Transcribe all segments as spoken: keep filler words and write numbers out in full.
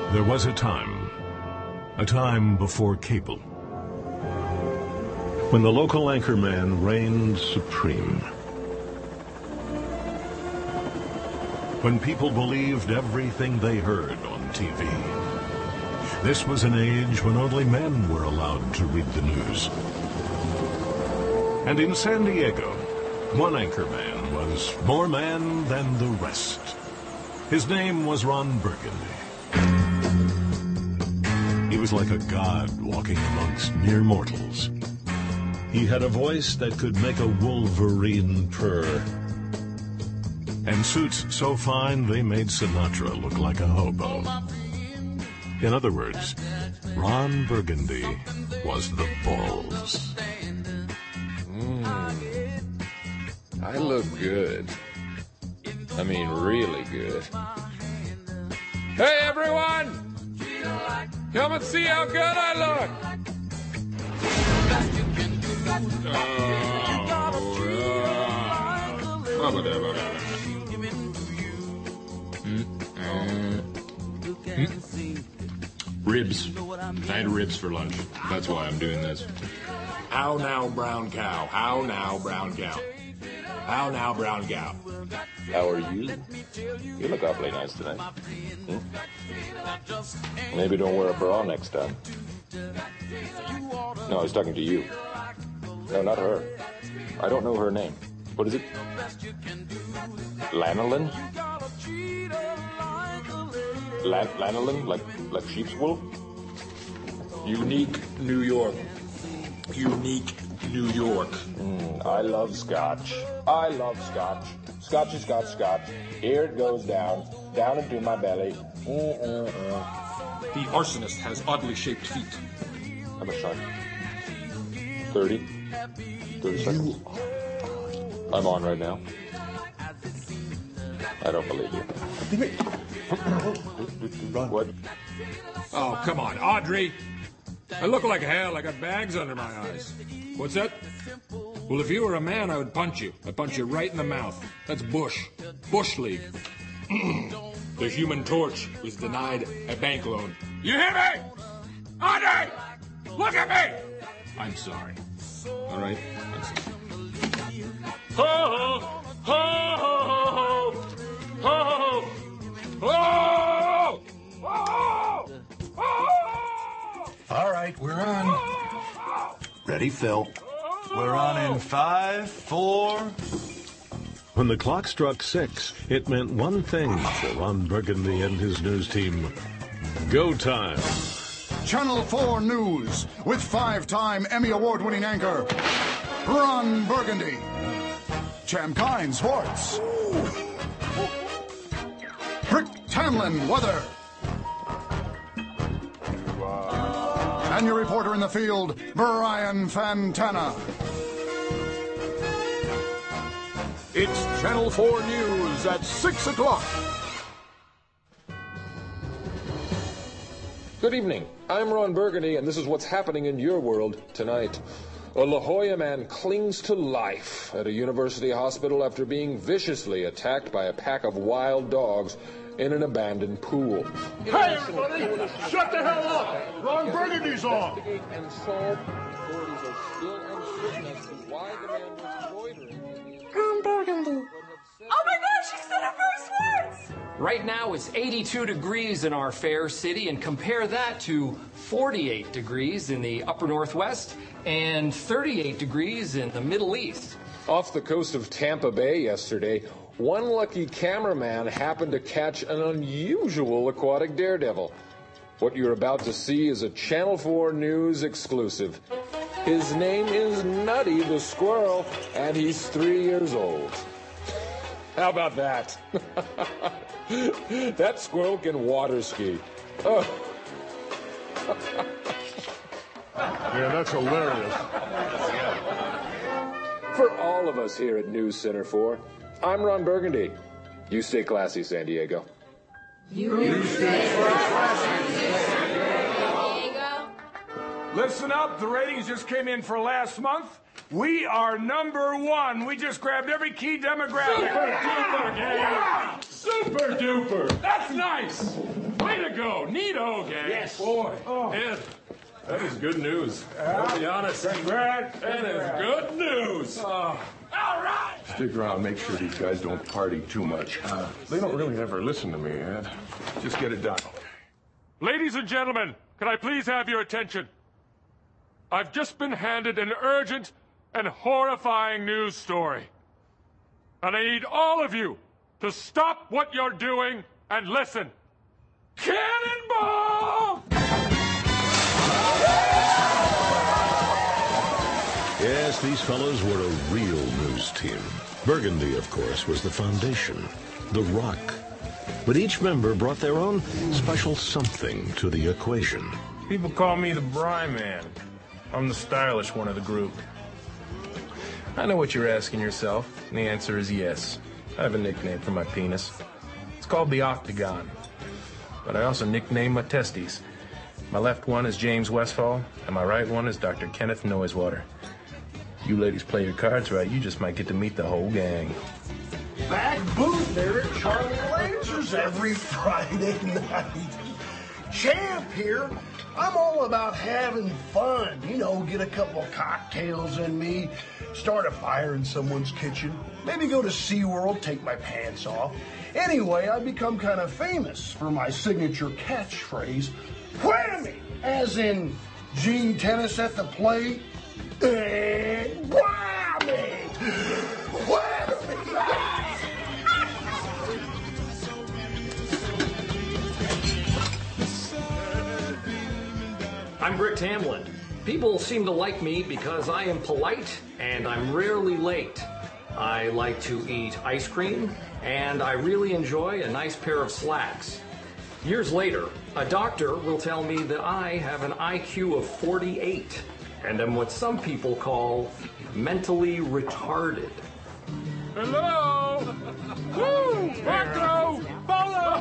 There was a time, a time before cable, when the local anchorman reigned supreme. When people believed everything they heard on T V. This was an age when only men were allowed to read the news. And in San Diego, one anchorman was more man than the rest. His name was Ron Burgundy. He was like a god walking amongst mere mortals. He had a voice that could make a wolverine purr. And suits so fine they made Sinatra look like a hobo. In other words, Ron Burgundy was the balls. Mm. I look good. I mean, really good. Hey, everyone! Come and see how good I look! Oh, whatever. Mm. Mm. Ribs. I had ribs for lunch. That's why I'm doing this. How now, brown cow? How now, brown cow? How now, brown cow? How are you? You look awfully nice tonight. Hmm? Maybe don't wear a bra next time. No, I was talking to you. No, not her. I don't know her name. What is it? Lanolin? Lan- lanolin? Like, like sheep's wool? Unique New York. Unique New York. Mm, I love scotch. I love scotch. Scotchy, scotch, scotch. Here it goes down, down into my belly. Mm-mm-mm. The arsonist has oddly shaped feet. How much time? Thirty? Thirty seconds? I'm on right now. I don't believe you. What? Oh, come on, Audrey. I look like hell. I got bags under my eyes. What's that? Well, if you were a man, I would punch you. I'd punch you right in the mouth. That's Bush. Bush League. The Human Torch was denied a bank loan. You hear me? Audrey! Look at me! I'm sorry. All right? I'm sorry. Ho, ho, ho, ho, ho, ho, ho, ho. All right, we're on. Ready, Phil. We're on in five, four. When the clock struck six, it meant one thing for Ron Burgundy and his news team. Go time. Channel four News with five-time Emmy Award-winning anchor, Ron Burgundy. Chamkine Sports. Rick Tamlin Weather. And your reporter in the field, Brian Fantana. It's Channel four News at six o'clock. Good evening. I'm Ron Burgundy, and this is what's happening in your world tonight. A La Jolla man clings to life at a university hospital after being viciously attacked by a pack of wild dogs in an abandoned pool. Hey, everybody! Shut the hell up! Ron Burgundy's on! And solve. Authorities are still uncertain as to why the man was loitering. Ron Burgundy. Oh my gosh, she said her first words! Right now it's eighty-two degrees in our fair city, and compare that to forty-eight degrees in the upper northwest and thirty-eight degrees in the Middle East. Off the coast of Tampa Bay yesterday, one lucky cameraman happened to catch an unusual aquatic daredevil. What you're about to see is a Channel four News exclusive. His name is Nutty the Squirrel, and he's three years old. How about that? That squirrel can water ski. Oh. Yeah, that's hilarious. For all of us here at News Center four, I'm Ron Burgundy. You stay classy, San Diego. You, you stay classy, San Diego. Listen up, the ratings just came in for last month. We are number one. We just grabbed every key demographic. Super duper, yeah. Super duper. That's nice. We Way to go. Neato, gang. Yes. Boy. Oh. Ed, that is good news. I'll be honest. Congrats. That is good news. Oh. All right. Stick around, make sure these guys don't party too much. Uh, they don't really ever listen to me, Ed. Just get it done. Ladies and gentlemen, can I please have your attention? I've just been handed an urgent and horrifying news story. And I need all of you to stop what you're doing and listen. Cannonball! Yes, these fellows were a real news team. Burgundy, of course, was the foundation, the rock. But each member brought their own special something to the equation. People call me the Bry Man. I'm the stylish one of the group. I know what you're asking yourself, and the answer is yes. I have a nickname for my penis. It's called the Octagon. But I also nickname my testes. My left one is James Westfall, and my right one is Doctor Kenneth Noisewater. You ladies play your cards right, you just might get to meet the whole gang. Back booth there at Charlie Lasers every Friday night. Champ here. I'm all about having fun. You know, get a couple of cocktails in me, start a fire in someone's kitchen, maybe go to SeaWorld, take my pants off. Anyway, I've become kind of famous for my signature catchphrase, whammy, as in Gene Tennis at the plate, and whammy, whammy. I'm Brick Tamland. People seem to like me because I am polite and I'm rarely late. I like to eat ice cream and I really enjoy a nice pair of slacks. Years later, a doctor will tell me that I have an I Q of forty-eight and am what some people call mentally retarded. Hello! Woo! Back row! Follow!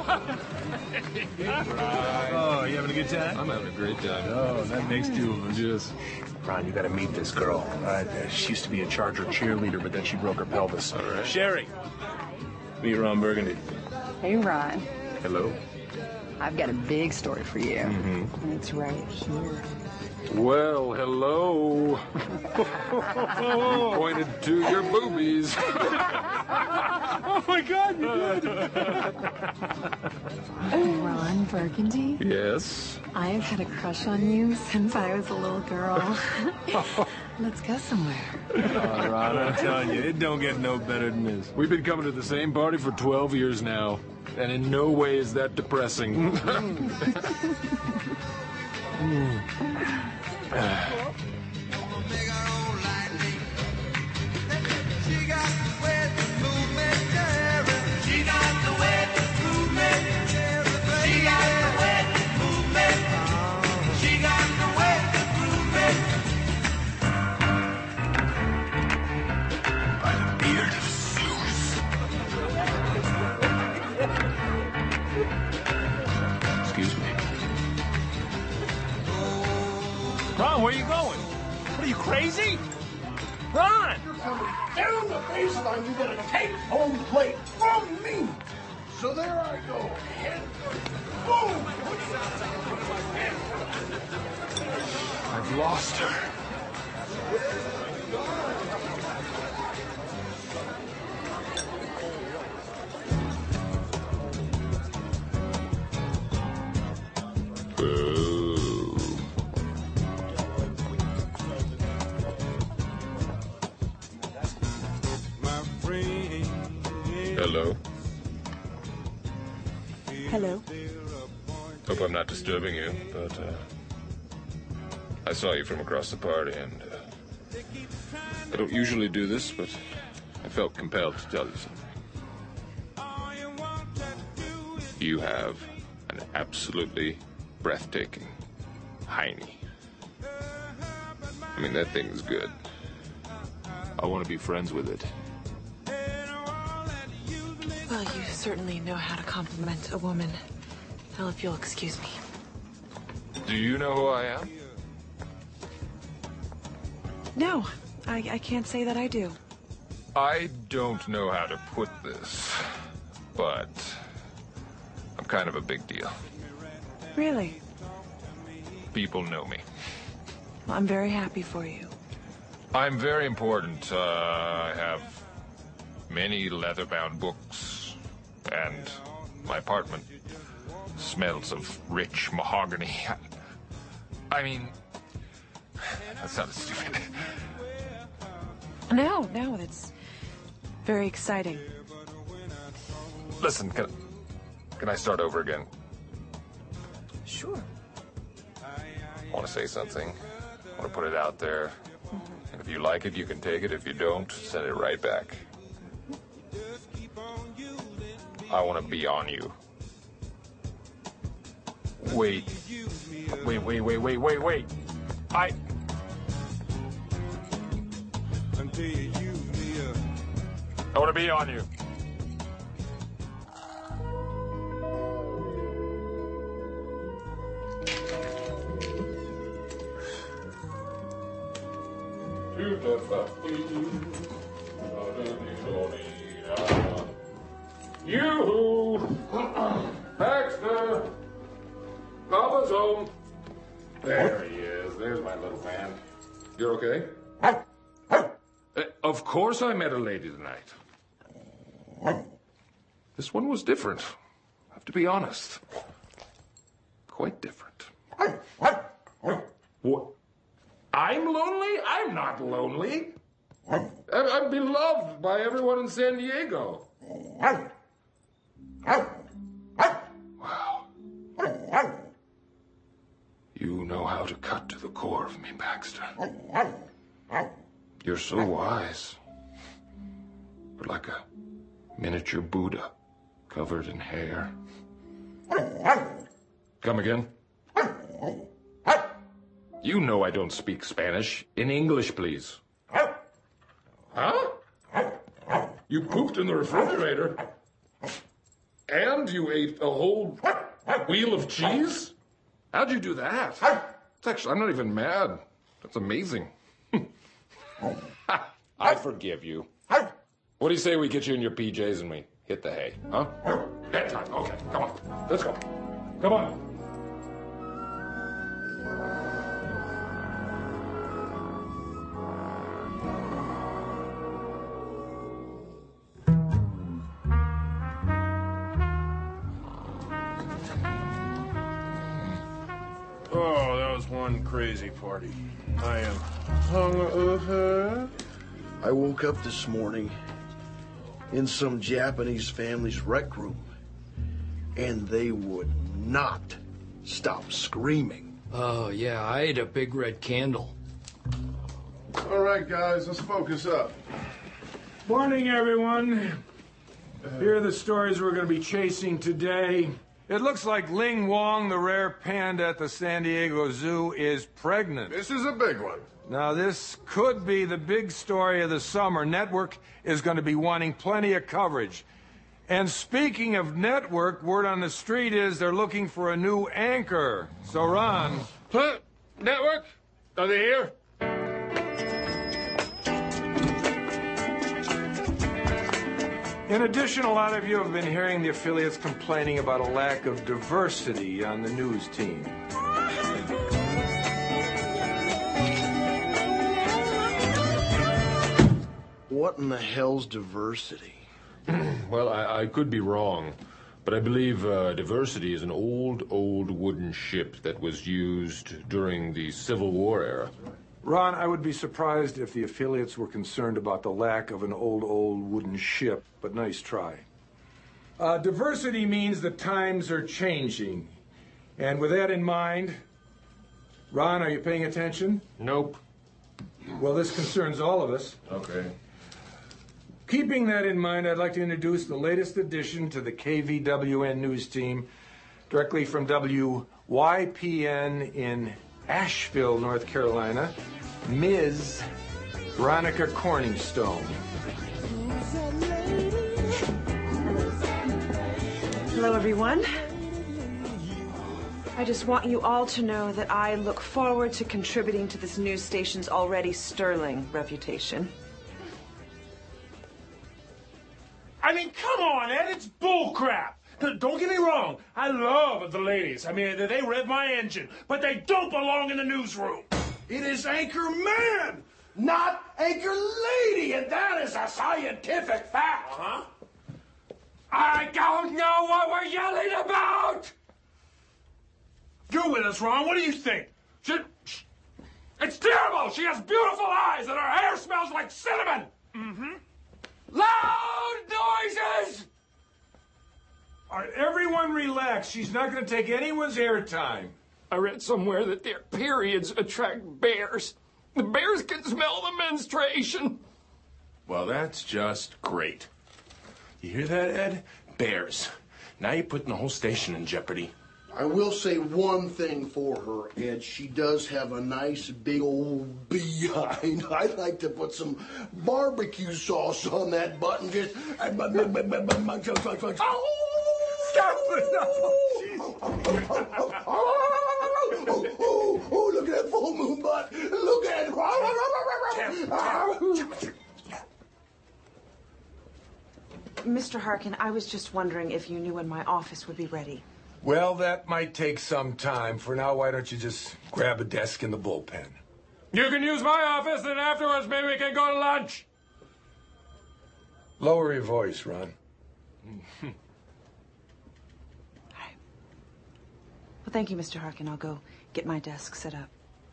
Oh, you having a good time? I'm having a great time. Oh, that makes two of us. Yes. Ron, you gotta meet this girl. Uh, she used to be a Charger cheerleader, but then she broke her pelvis. All right. Sherry! Meet Ron Burgundy. Hey, Ron. Hello. I've got a big story for you. Mm-hmm. And it's right here. Well, hello. Pointed to your boobies. Oh my God, you did! Ron Burgundy? Yes? I have had a crush on you since I was a little girl. Let's go somewhere. Oh, Ron, I'm telling you, it don't get no better than this. We've been coming to the same party for twelve years now, and in no way is that depressing. Excuse me. Ron, where you going? What are you, crazy? Ron! You're coming down the baseline. You get a take-home plate from me. So there I go. Head boom. I've lost her. Hello. Hello. Hope I'm not disturbing you, but uh, I saw you from across the party, and uh, I don't usually do this, but I felt compelled to tell you something. You have an absolutely breathtaking hiney. I mean, that thing is good. I want to be friends with it. Well, you certainly know how to compliment a woman. Well, if you'll excuse me. Do you know who I am? No, I, I can't say that I do. I don't know how to put this, but I'm kind of a big deal. Really? People know me. Well, I'm very happy for you. I'm very important. Uh, I have many leather-bound books, and my apartment smells of rich mahogany. I mean, that sounded stupid. No, no, that's very exciting. Listen, can, can I start over again? Sure. I want to say something. I want to put it out there. And if you like it, you can take it. If you don't, send it right back. I want to be on you. Wait. Wait, wait, wait, wait, wait, wait. I... I want to be on you. You, Baxter, Papa's home. There he is. There's my little man. You're okay? Uh, of course I met a lady tonight. This one was different. I have to be honest. Quite different. What? I'm lonely? I'm not lonely. I'm, I'm beloved by everyone in San Diego. Wow. You know how to cut to the core of me, Baxter. You're so wise. You're like a miniature Buddha covered in hair. Come again? You know I don't speak Spanish. In English, please. Huh? You pooped in the refrigerator? And you ate a whole wheel of cheese? How'd you do that? It's actually, I'm not even mad. That's amazing. I forgive you. What do you say we get you in your P Js and we hit the hay, huh? Bedtime. Okay, come on. Let's go. Come on. Oh, that was one crazy party. I am hungover. I woke up this morning in some Japanese family's rec room, and they would not stop screaming. Oh, yeah, I ate a big red candle. All right, guys, let's focus up. Morning, everyone. Here are the stories we're going to be chasing today. It looks like Ling Wong, the rare panda at the San Diego Zoo, is pregnant. This is a big one. Now, this could be the big story of the summer. Network is going to be wanting plenty of coverage. And speaking of network, word on the street is they're looking for a new anchor. So, Ron... Huh? Network? Are they here? In addition, a lot of you have been hearing the affiliates complaining about a lack of diversity on the news team. What in the hell's diversity? Well, I, I could be wrong, but I believe uh, diversity is an old, old wooden ship that was used during the Civil War era. Ron, I would be surprised if the affiliates were concerned about the lack of an old, old wooden ship, but nice try. Uh, diversity means the times are changing. And with that in mind, Ron, are you paying attention? Nope. Well, this concerns all of us. Okay. Keeping that in mind, I'd like to introduce the latest addition to the K V W N news team, directly from W Y P N in Asheville, North Carolina, Miz Veronica Corningstone. Hello, everyone. I just want you all to know that I look forward to contributing to this news station's already sterling reputation. I mean, come on, Ed, it's bullcrap. Don't get me wrong. I love the ladies. I mean, they rev my engine, but they don't belong in the newsroom. It is Anchor Man, not Anchor Lady, and that is a scientific fact. Huh? I don't know what we're yelling about! You're with us, Ron. What do you think? She, she, it's terrible! She has beautiful eyes and her hair smells like cinnamon! Mm-hmm. Loud noises! All right, everyone relax. She's not going to take anyone's airtime. I read somewhere that their periods attract bears. The bears can smell the menstruation. Well, that's just great. You hear that, Ed? Bears. Now you're putting the whole station in jeopardy. I will say one thing for her, Ed. She does have a nice big old behind. I'd like to put some barbecue sauce on that butt and just... Stop it! Oh, oh, oh, look at that full moon butt. Look at it. Mister Harkin, I was just wondering if you knew when my office would be ready. Well, that might take some time. For now, why don't you just grab a desk in the bullpen? You can use my office, and afterwards maybe we can go to lunch. Lower your voice, Ron. Well, thank you, Mister Harkin. I'll go get my desk set up.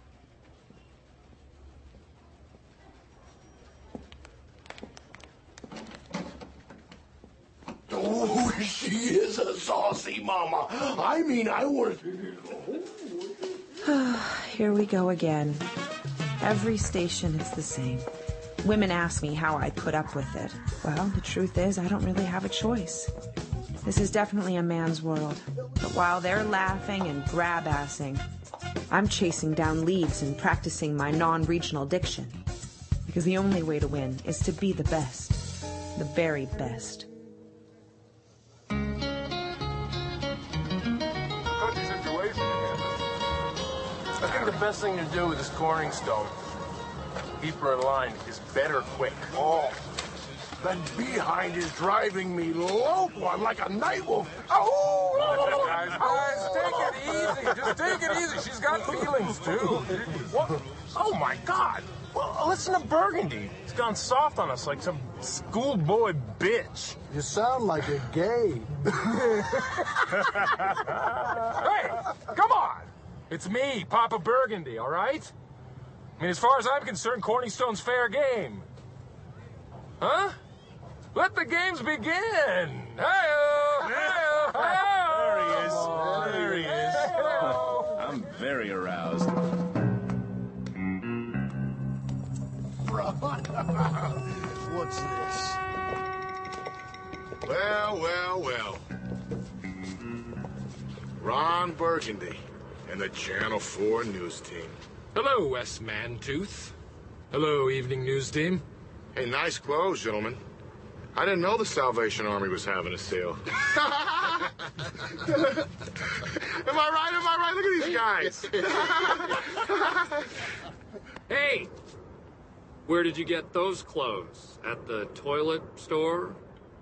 Oh, she is a saucy mama. I mean, I want to... Here we go again. Every station is the same. Women ask me how I put up with it. Well, the truth is, I don't really have a choice. This is definitely a man's world. But while they're laughing and grab-assing, I'm chasing down leads and practicing my non-regional diction. Because the only way to win is to be the best. The very best. I think the best thing to do with this Corning Stone, keep her in line, is better quick. Oh, that behind is driving me loco. I'm like a night wolf. Oh, guys, guys, take it easy. Just take it easy. She's got feelings, too. What? Oh, my God. Well, listen to Burgundy. He's gone soft on us like some schoolboy bitch. You sound like a gay. Hey, come on. It's me, Papa Burgundy, all right? I mean, as far as I'm concerned, Corning Stone's fair game. Huh? Let the games begin. Hi-oh! Hi-oh! Hi-oh! There he is. There he is. I'm very aroused. What's this? Well, well, well. Ron Burgundy and the Channel four news team. Hello, Wes Mantooth. Hello, evening news team. Hey, nice clothes, gentlemen. I didn't know the Salvation Army was having a sale. Am I right? Am I right? Look at these guys. Hey! Where did you get those clothes? At the toilet store?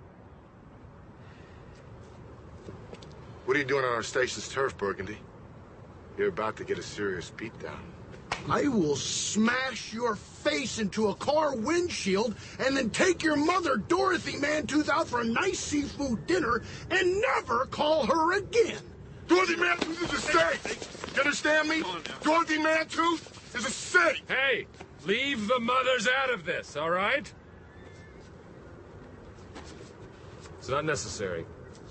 What are you doing on our station's turf, Burgundy? You're about to get a serious beatdown. I will smash your face into a car windshield and then take your mother, Dorothy Mantooth, out for a nice seafood dinner and never call her again. Dorothy Mantooth is a safe. You understand me? Dorothy Mantooth is a safe. Hey, leave the mothers out of this, all right? It's not necessary.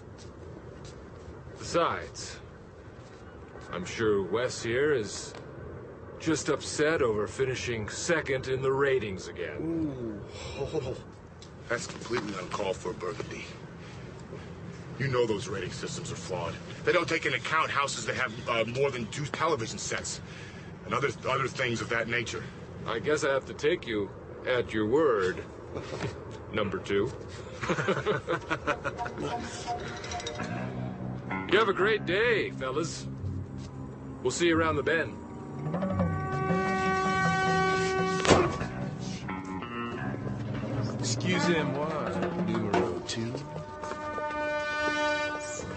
Besides, I'm sure Wes here is just upset over finishing second in the ratings again. Ooh. Oh, that's completely uncalled for, Burgundy. You know those rating systems are flawed. They don't take into account houses that have uh, more than two television sets and other other things of that nature. I guess I have to take you at your word, number two. You have a great day, fellas. We'll see you around the bend. Excusez-moi, numero two.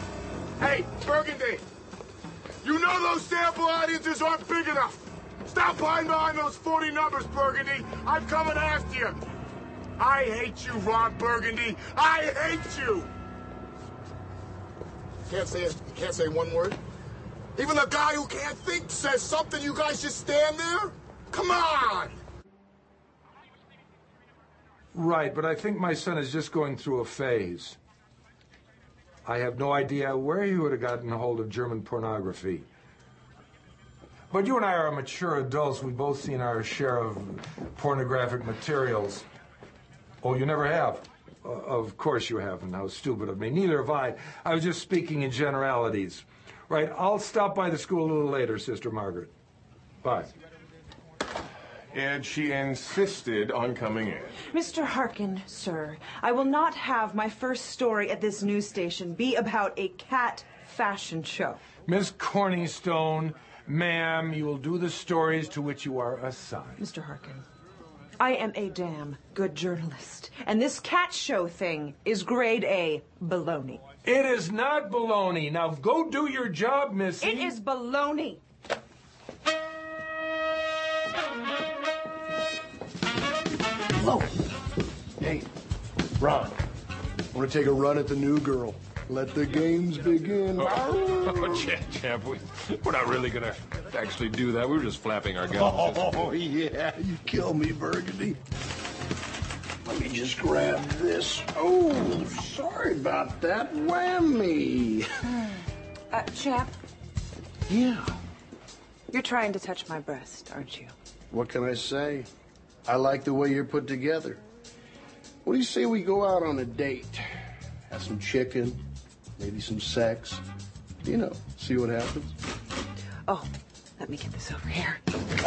Hey, Burgundy! You know those sample audiences aren't big enough! Stop hiding behind those forty numbers, Burgundy! I'm coming after you! I hate you, Ron Burgundy! I hate you! Can't say it. You can't say one word? Even the guy who can't think says something, you guys just stand there? Come on! Right, but I think my son is just going through a phase. I have no idea where he would have gotten a hold of German pornography. But you and I are mature adults. We've both seen our share of pornographic materials. Oh, you never have? Uh, of course you haven't. How stupid of me. Neither have I. I was just speaking in generalities. Right, I'll stop by the school a little later, Sister Margaret. Bye. And she insisted on coming in. Mister Harkin, sir, I will not have my first story at this news station be about a cat fashion show. Miss Corningstone, ma'am, you will do the stories to which you are assigned. Mister Harkin, I am a damn good journalist, and this cat show thing is grade A baloney. It is not baloney. Now go do your job, Missy. It is baloney. Whoa. Hey, Ron, want to take a run at the new girl? Let the games begin. Oh, champ, champ, we, we're not really going to actually do that. We were just flapping our gums. Oh, yeah, you kill me, Burgundy. Let me just grab this. Oh, sorry about that. Whammy. Uh, champ, Yeah. you're trying to touch my breast, aren't you? What can I say? I like the way you're put together. What do you say we go out on a date? Have some chicken, maybe some sex. You know, see what happens. Oh, let me get this over here.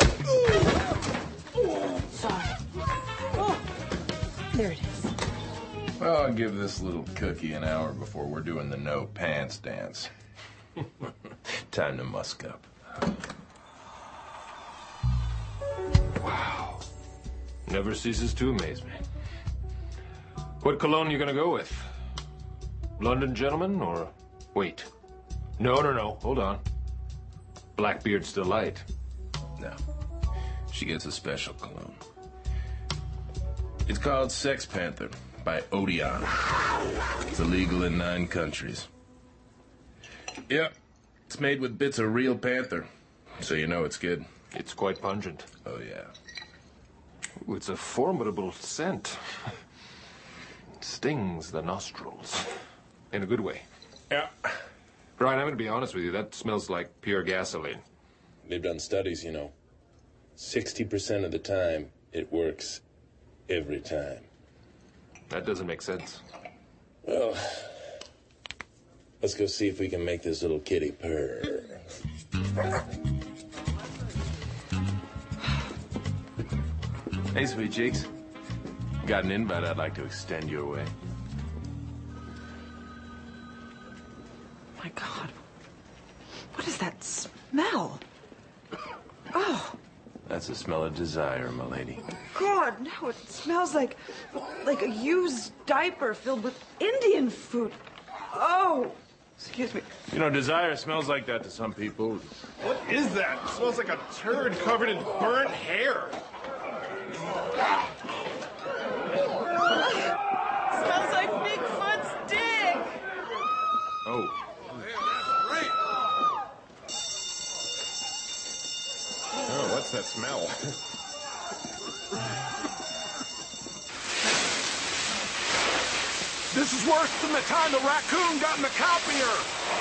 Sorry. Oh, there it is. Well, I'll give this little cookie an hour before we're doing the no pants dance. Time to musk up. Wow. Never ceases to amaze me. What cologne you gonna go with? London Gentleman or... Wait. No, no, no. Hold on. Blackbeard's Delight. No. She gets a special cologne. It's called Sex Panther by Odeon. It's illegal in nine countries. Yep. It's made with bits of real panther. So you know it's good. It's quite pungent. Oh, yeah. Ooh, it's a formidable scent. It stings the nostrils. In a good way. Yeah. Brian, I'm going to be honest with you. That smells like pure gasoline. They've done studies, you know. sixty percent of the time, it works every time. That doesn't make sense. Well, let's go see if we can make this little kitty purr. Hey, sweet cheeks. Got an invite I'd like to extend your way. My God. What is that smell? Oh, That's the smell of desire, my lady. God, no, it smells like, like a used diaper filled with Indian food. Oh, excuse me. You know, desire smells like that to some people. What is that? It smells like a turd covered in burnt hair. Smells like Bigfoot's dick. Oh. Oh, what's that smell? This is worse than the time the raccoon got in the copier.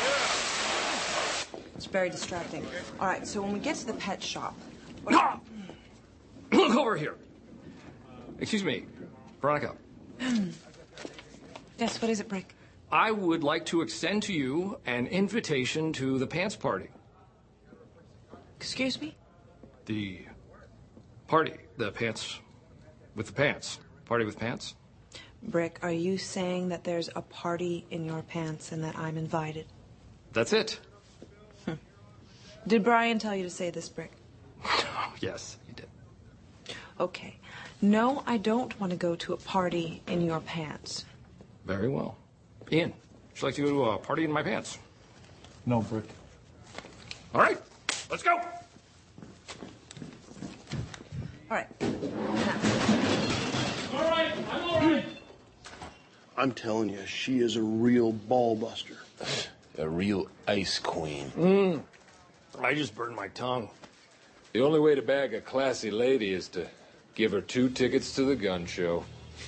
It's very distracting. All right, so when we get to the pet shop... Look over here. Excuse me, Veronica. Yes, what is it, Brick? I would like to extend to you an invitation to the pants party. Excuse me? The party. The pants with the pants. Party with pants. Brick, are you saying that there's a party in your pants and that I'm invited? That's it. Did Brian tell you to say this, Brick? Yes, he did. Okay. No, I don't want to go to a party in your pants. Very well. Ian, would you like to go to a party in my pants? No, Brick. All right, let's go. All right. All right, I'm all right. I'm telling you, she is a real ball buster. A real ice queen. Mm. I just burned my tongue. The only way to bag a classy lady is to give her two tickets to the gun show.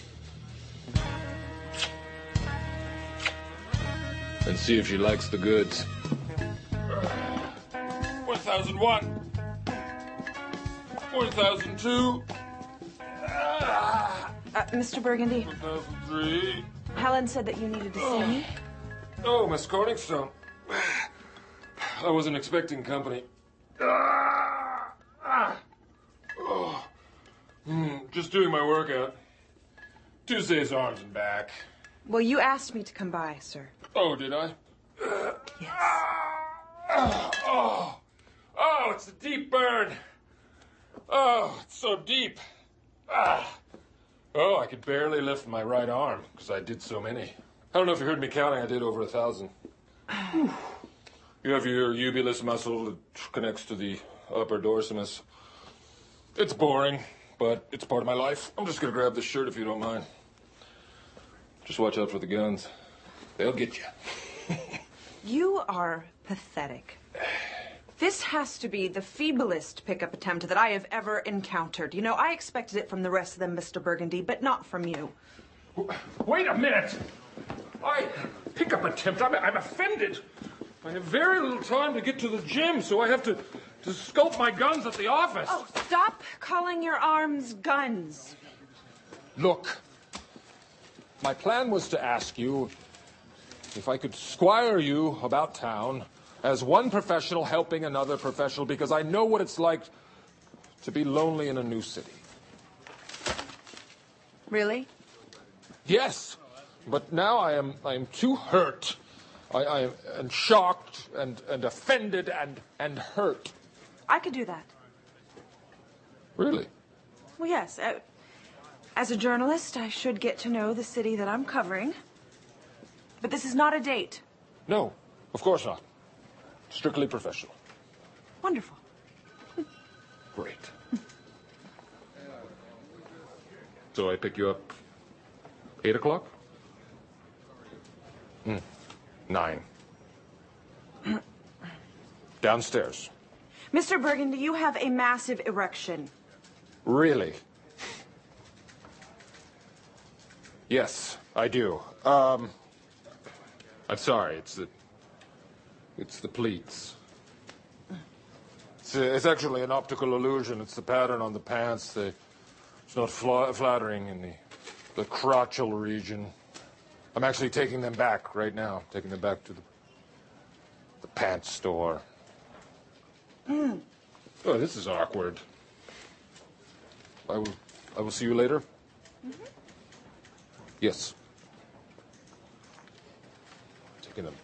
And see if she likes the goods. one thousand one. one thousand two. Uh, Mister Burgundy. one thousand three. Helen said that you needed to see me. Oh, Miss Corningstone. I wasn't expecting company. Ah, ah. Oh. Mm, just doing my workout. Tuesday's arms and back. Well, you asked me to come by, sir. Oh, did I? Yes. Oh, oh, oh, it's a deep burn. Oh, it's so deep. Ah. Oh, I could barely lift my right arm because I did so many. I don't know if you heard me counting. I did over a thousand. You have your ubulus muscle that connects to the upper dorsimus. It's boring, but it's part of my life. I'm just going to grab this shirt if you don't mind. Just watch out for the guns. They'll get you. You are pathetic. This has to be the feeblest pickup attempt that I have ever encountered. You know, I expected it from the rest of them, Mister Burgundy, but not from you. Wait a minute. I pick up attempt. I'm, I'm offended. I have very little time to get to the gym, so I have to, to scope my guns at the office. Oh, stop calling your arms guns. Look, my plan was to ask you if I could squire you about town as one professional helping another professional, because I know what it's like to be lonely in a new city. Really? Yes, but now I am I am too hurt. I, I am and shocked and, and offended and, and hurt. I could do that. Really? Well, yes. Uh, as a journalist, I should get to know the city that I'm covering. But this is not a date. No, of course not. Strictly professional. Wonderful. Great. So I pick you up eight o'clock? Mm. Nine. Downstairs. Mister Burgundy, you have a massive erection. Really? Yes, I do. Um, I'm sorry. It's the, it's the pleats. It's, uh, it's actually an optical illusion. It's the pattern on the pants. The, it's not fla flattering in the, the crotchal region. I'm actually taking them back right now. Taking them back to the, the pants store. Mm. Oh, this is awkward. I will, I will see you later. Mm-hmm. Yes. Taking them.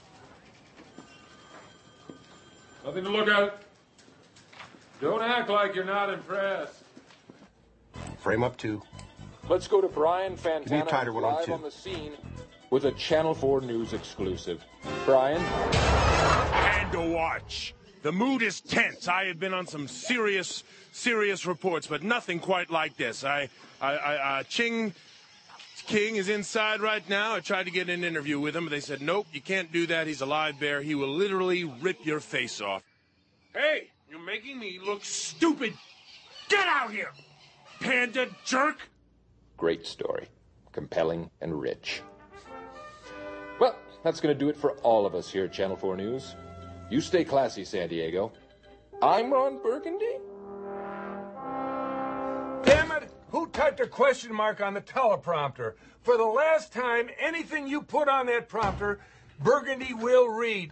Nothing to look at. Don't act like you're not impressed. Frame up two. Let's go to Brian Give me a Fantana tighter one on live two. on the scene with a Channel four News exclusive. Brian? And to watch. The mood is tense. I have been on some serious, serious reports, but nothing quite like this. I, I, I uh, Ching King is inside right now. I tried to get an interview with him, but they said, nope, you can't do that. He's a live bear. He will literally rip your face off. Hey, you're making me look stupid. Get out here, panda jerk. Great story. Compelling and rich. Well, that's going to do it for all of us here at Channel four News. You stay classy, San Diego. I'm Ron Burgundy. Damn it! Who typed a question mark on the teleprompter? For the last time, anything you put on that prompter, Burgundy will read.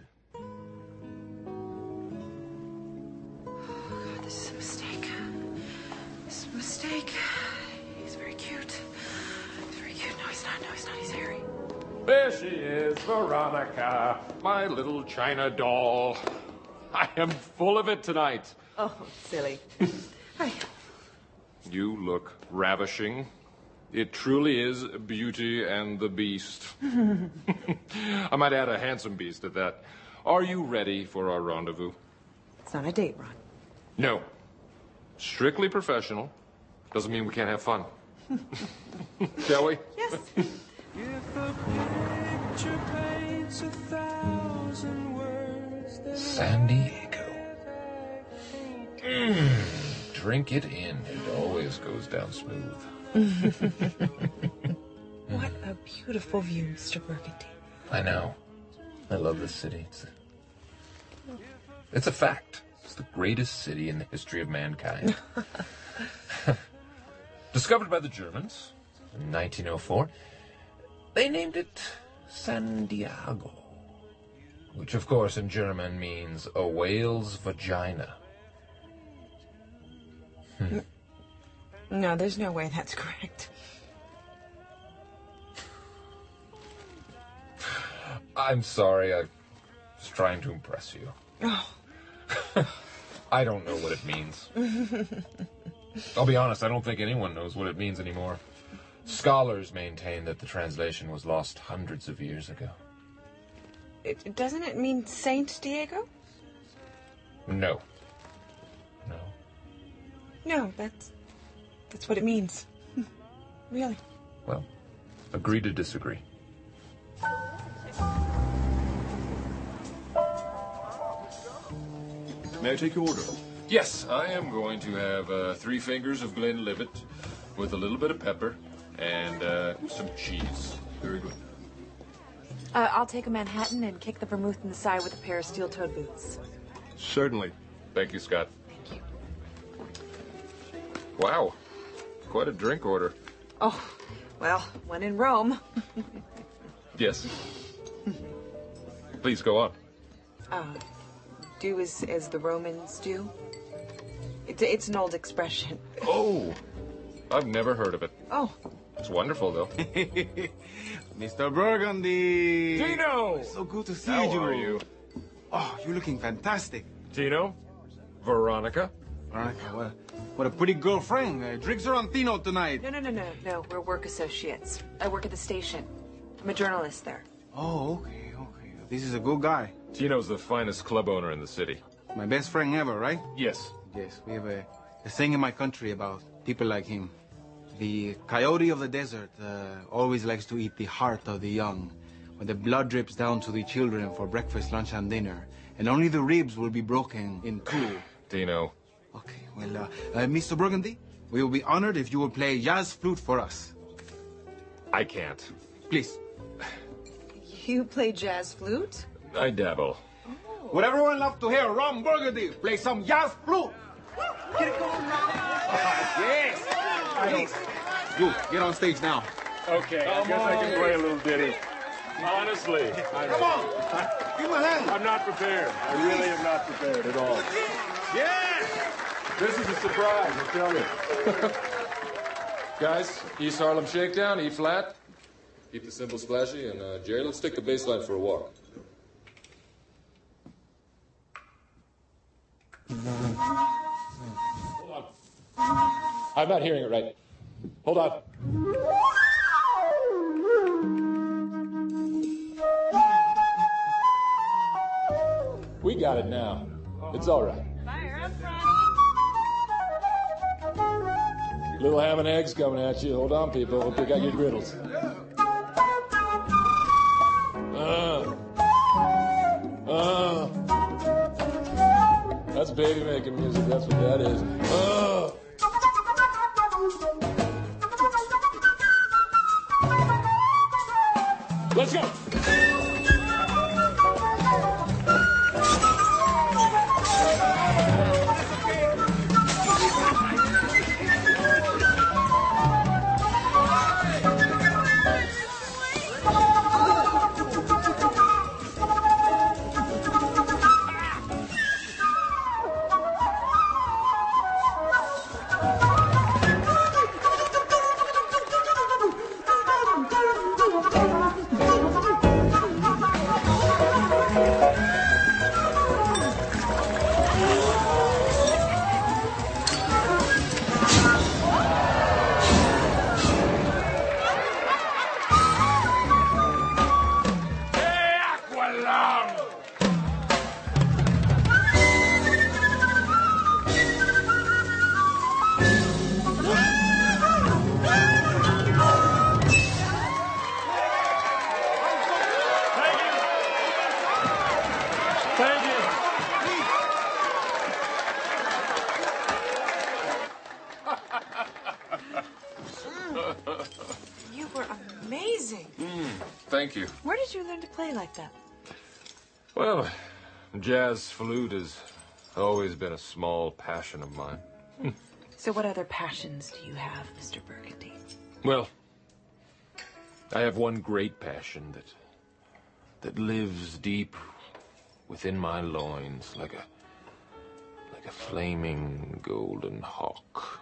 God, this is a mistake. This is a mistake. He's very cute. He's very cute. No, he's not. No, he's not. He's hairy. There she is, Veronica, my little China doll. I am full of it tonight. Oh, silly. Hi. You look ravishing. It truly is Beauty and the Beast. I might add a handsome beast at that. Are you ready for our rendezvous? It's not a date, Ron. No. Strictly professional. Doesn't mean we can't have fun. Shall we? Yes. San Diego. Mm, drink it in. It always goes down smooth. What a beautiful view, Mister Burgundy. I know. I love this city. It's a, it's a fact. It's the greatest city in the history of mankind. Discovered by the Germans in nineteen oh four. They named it San Diego, which of course in German means a whale's vagina. Hmm. No, there's no way that's correct. I'm sorry, I was trying to impress you. Oh. I don't know what it means. I'll be honest, I don't think anyone knows what it means anymore. Scholars maintain that the translation was lost hundreds of years ago. It, doesn't it mean Saint Diego? No. No. No, that's that's what it means. Really. Well, agree to disagree. May I take your order? Yes, I am going to have uh, three fingers of Glenlivet with a little bit of pepper and uh, some cheese. Very good. Uh, I'll take a Manhattan and kick the vermouth in the side with a pair of steel-toed boots. Certainly. Thank you, Scott. Thank you. Wow. Quite a drink order. Oh, well, when in Rome. Yes. Please go on. Uh, do as, as the Romans do. It's, it's an old expression. Oh, I've never heard of it. Oh. It's wonderful, though. Mister Burgundy! Tino! So good to see How you. How are you? Oh, you're looking fantastic. Tino? Veronica? Veronica, what a, what a pretty girlfriend. Uh, drinks are on Tino tonight. No, no, no, no, no. We're work associates. I work at the station. I'm a journalist there. Oh, okay, okay. This is a good guy. Tino's the finest club owner in the city. My best friend ever, right? Yes. Yes, we have a, a saying in my country about people like him. The coyote of the desert uh, always likes to eat the heart of the young, when the blood drips down to the children for breakfast, lunch, and dinner, and only the ribs will be broken in two. Tino. Okay, well, uh, uh, Mister Burgundy, we will be honored if you will play jazz flute for us. I can't. Please. You play jazz flute? I dabble. Oh. Would everyone love to hear Ron Burgundy play some jazz flute? Get it going, Ron. Yes. Please. You, get on stage now. Okay, Come I guess on. I can play a little ditty. Honestly. I Come on. Give him a hand. I'm not prepared. I really am not prepared at all. Yeah. This is a surprise, I tell you. Guys, East Harlem Shakedown, E flat. Keep the cymbals splashy, and uh, Jerry, let's take the bass line for a walk. Hold on. I'm not hearing it right. Hold on. We got it now. It's all right. Little ham and eggs coming at you. Hold on, people. Hope you got your griddles. Uh, uh, that's baby making music. That's what that is. Uh. Let's go. did you learn to play like that? Well, jazz flute has always been a small passion of mine. So what other passions do you have, Mister Burgundy? Well, I have one great passion that that lives deep within my loins like a like a flaming golden hawk.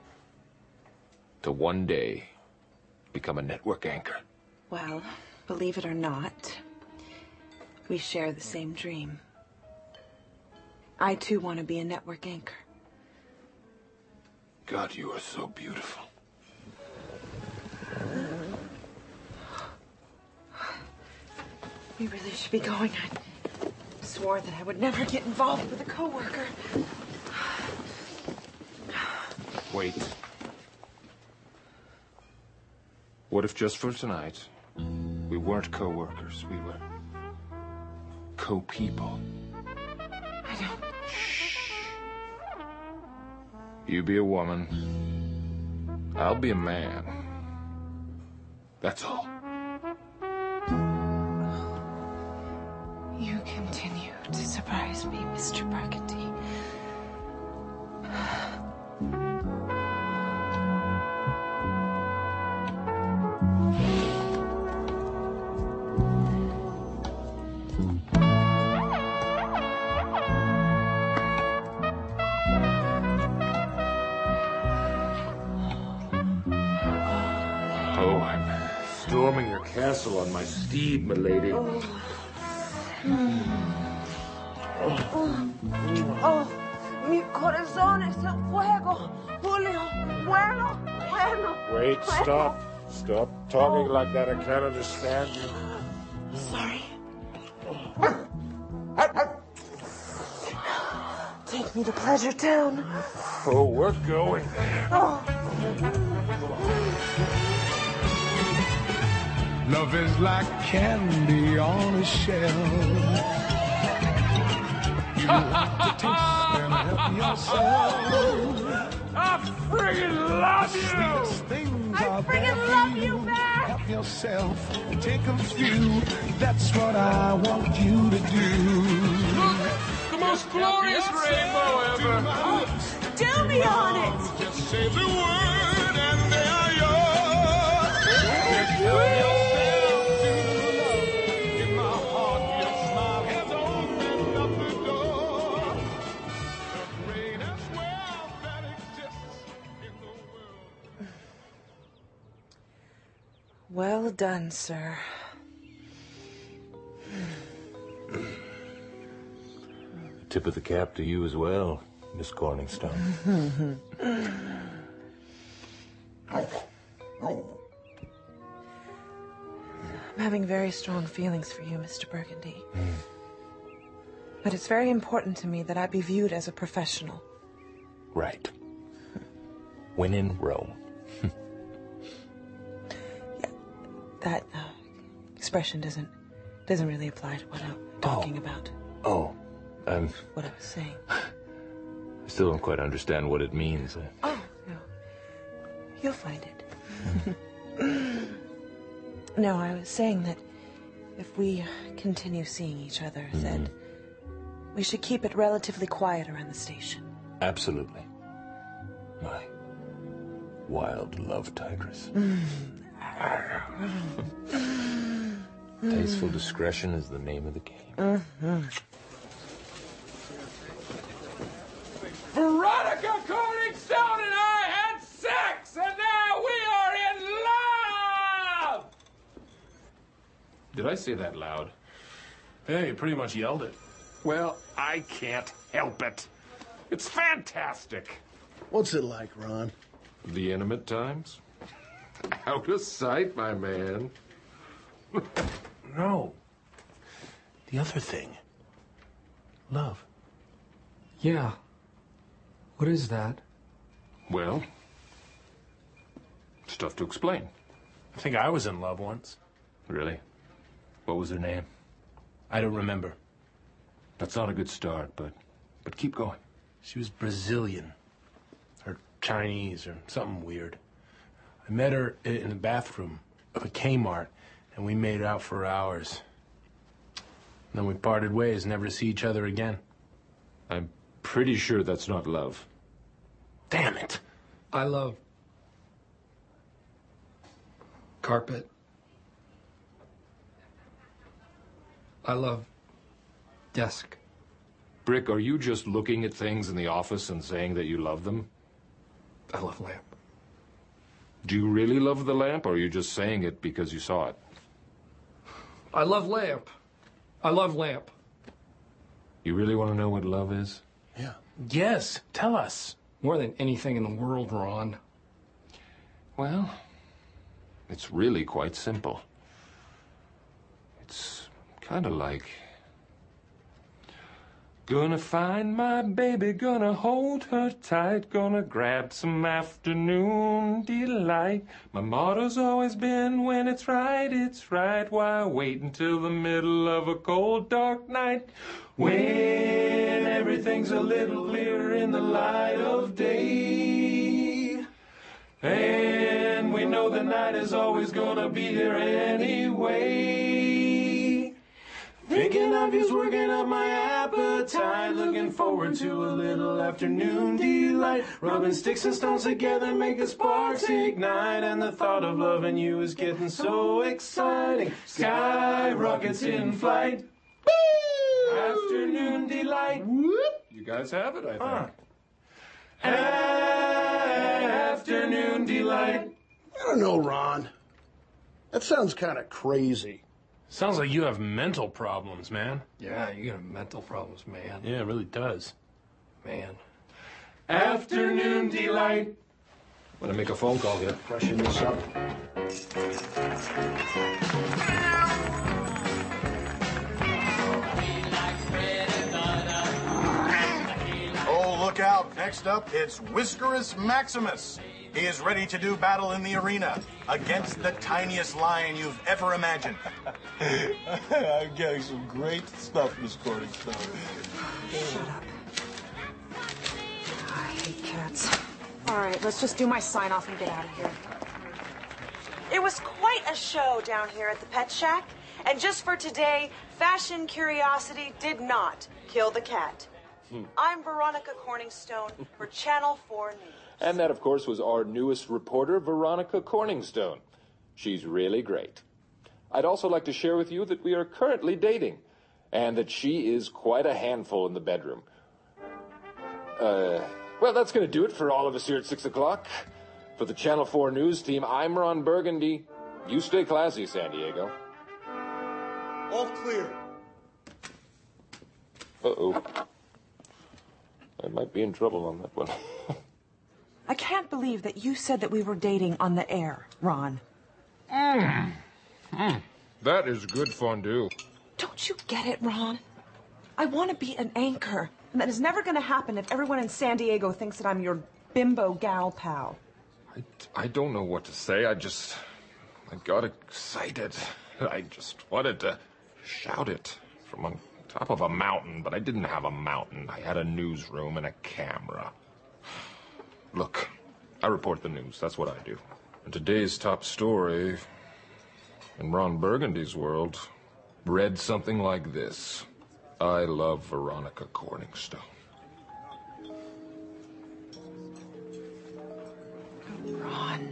To one day become a network anchor. Well, believe it or not, we share the same dream. I too want to be a network anchor. God, you are so beautiful. We really should be going. I swore that I would never get involved with a coworker. Wait. What if just for tonight, we weren't co-workers, we were co-people? I don't... Shh. You be a woman. I'll be a man. That's all. You continue to surprise me, Mister Burgundy. Oh, I'm storming your castle on my steed, milady. Oh. Oh, mi corazón es el fuego, Julio. Bueno, bueno. Wait, bueno. stop. Stop talking oh. like that. I can't understand you. Sorry. Take me to Pleasure Town. Oh, we're going there. Oh. Love is like candy on a shelf. You want to taste and help yourself. I friggin' love you! I friggin' love you back! Help yourself and take a few. That's what I want you to do. Look! The most glorious rainbow ever! Oh, tell me on it! Just say the word and they are yours. Give yourself to love. In my heart, your smile has opened up the door. The greatest wealth that exists in the world. Well done, sir. Tip of the cap to you as well, Miss Corningstone. I'm having very strong feelings for you, Mister Burgundy. Mm. But it's very important to me that I be viewed as a professional. Right. When in Rome. Yeah, that uh, expression doesn't doesn't really apply to what I'm talking oh. about. Oh, um... What I was saying. I still don't quite understand what it means. Oh, no. You'll find it. No, I was saying that if we continue seeing each other, mm-hmm. that we should keep it relatively quiet around the station. Absolutely. My wild love tigress. Tasteful discretion is the name of the game. Mm-hmm. Veronica Corningstone and I had sex, and now we are in love! Did I say that loud? Hey, you pretty much yelled it. Well, I can't help it. It's fantastic. What's it like, Ron? The intimate times? Out of sight, my man. No. The other thing. Love. Yeah. What is that? Well, it's tough to explain. I think I was in love once. Really? What was her name? I don't remember. That's not a good start, but but keep going. She was Brazilian. Or Chinese or something weird. I met her in the bathroom of a Kmart, And we made out for hours. Then we parted ways, never to see each other again. I'm pretty sure that's not love. Damn it. I love carpet. I love desk. Brick, are you just looking at things in the office and saying that you love them? I love lamp. Do you really love the lamp, or are you just saying it because you saw it? I love lamp. I love lamp. You really want to know what love is? Yeah. Yes, tell us. More than anything in the world, Ron. Well, it's really quite simple. It's kind of like... Gonna find my baby, gonna hold her tight, gonna grab some afternoon delight. My motto's always been, when it's right, it's right. Why wait until the middle of a cold, dark night? When everything's a little clearer in the light of day. And we know the night is always gonna be here anyway. Thinking of you's working up my appetite. Looking forward to a little afternoon delight. Rubbing sticks and stones together make the sparks ignite. And the thought of loving you is getting so exciting. Sky rockets in flight. Woo! Afternoon delight. Whoop. You guys have it, I think. Huh. Afternoon delight. I don't know, Ron. That sounds kind of crazy. Sounds like you have mental problems, man. Yeah, you got mental problems, man. Yeah, it really does. Man. Afternoon delight. I'm gonna make a phone call here. Freshen this up. Oh, look out. Next up, it's Whiskerus Maximus. He is ready to do battle in the arena against the tiniest lion you've ever imagined. I'm getting some great stuff, Miss Corningstone. Shut up. I hate cats. All right, let's just do my sign off and get out of here. It was quite a show down here at the Pet Shack. And just for today, fashion curiosity did not kill the cat. Hmm. I'm Veronica Corningstone for Channel four News. And that, of course, was our newest reporter, Veronica Corningstone. She's really great. I'd also like to share with you that we are currently dating, and that she is quite a handful in the bedroom. Uh, well, that's going to do it for all of us here at six o'clock. For the Channel four News team, I'm Ron Burgundy. You stay classy, San Diego. All clear. Uh-oh. I might be in trouble on that one. I can't believe that you said that we were dating on the air, Ron. Mm. Mm. That is good fondue. Don't you get it, Ron? I want to be an anchor, and that is never going to happen if everyone in San Diego thinks that I'm your bimbo gal pal. I, I don't know what to say. I just... I got excited. I just wanted to shout it from on top of a mountain, but I didn't have a mountain. I had a newsroom and a camera. Look, I report the news. That's what I do. And today's top story, in Ron Burgundy's world, read something like this. I love Veronica Corningstone. Ron.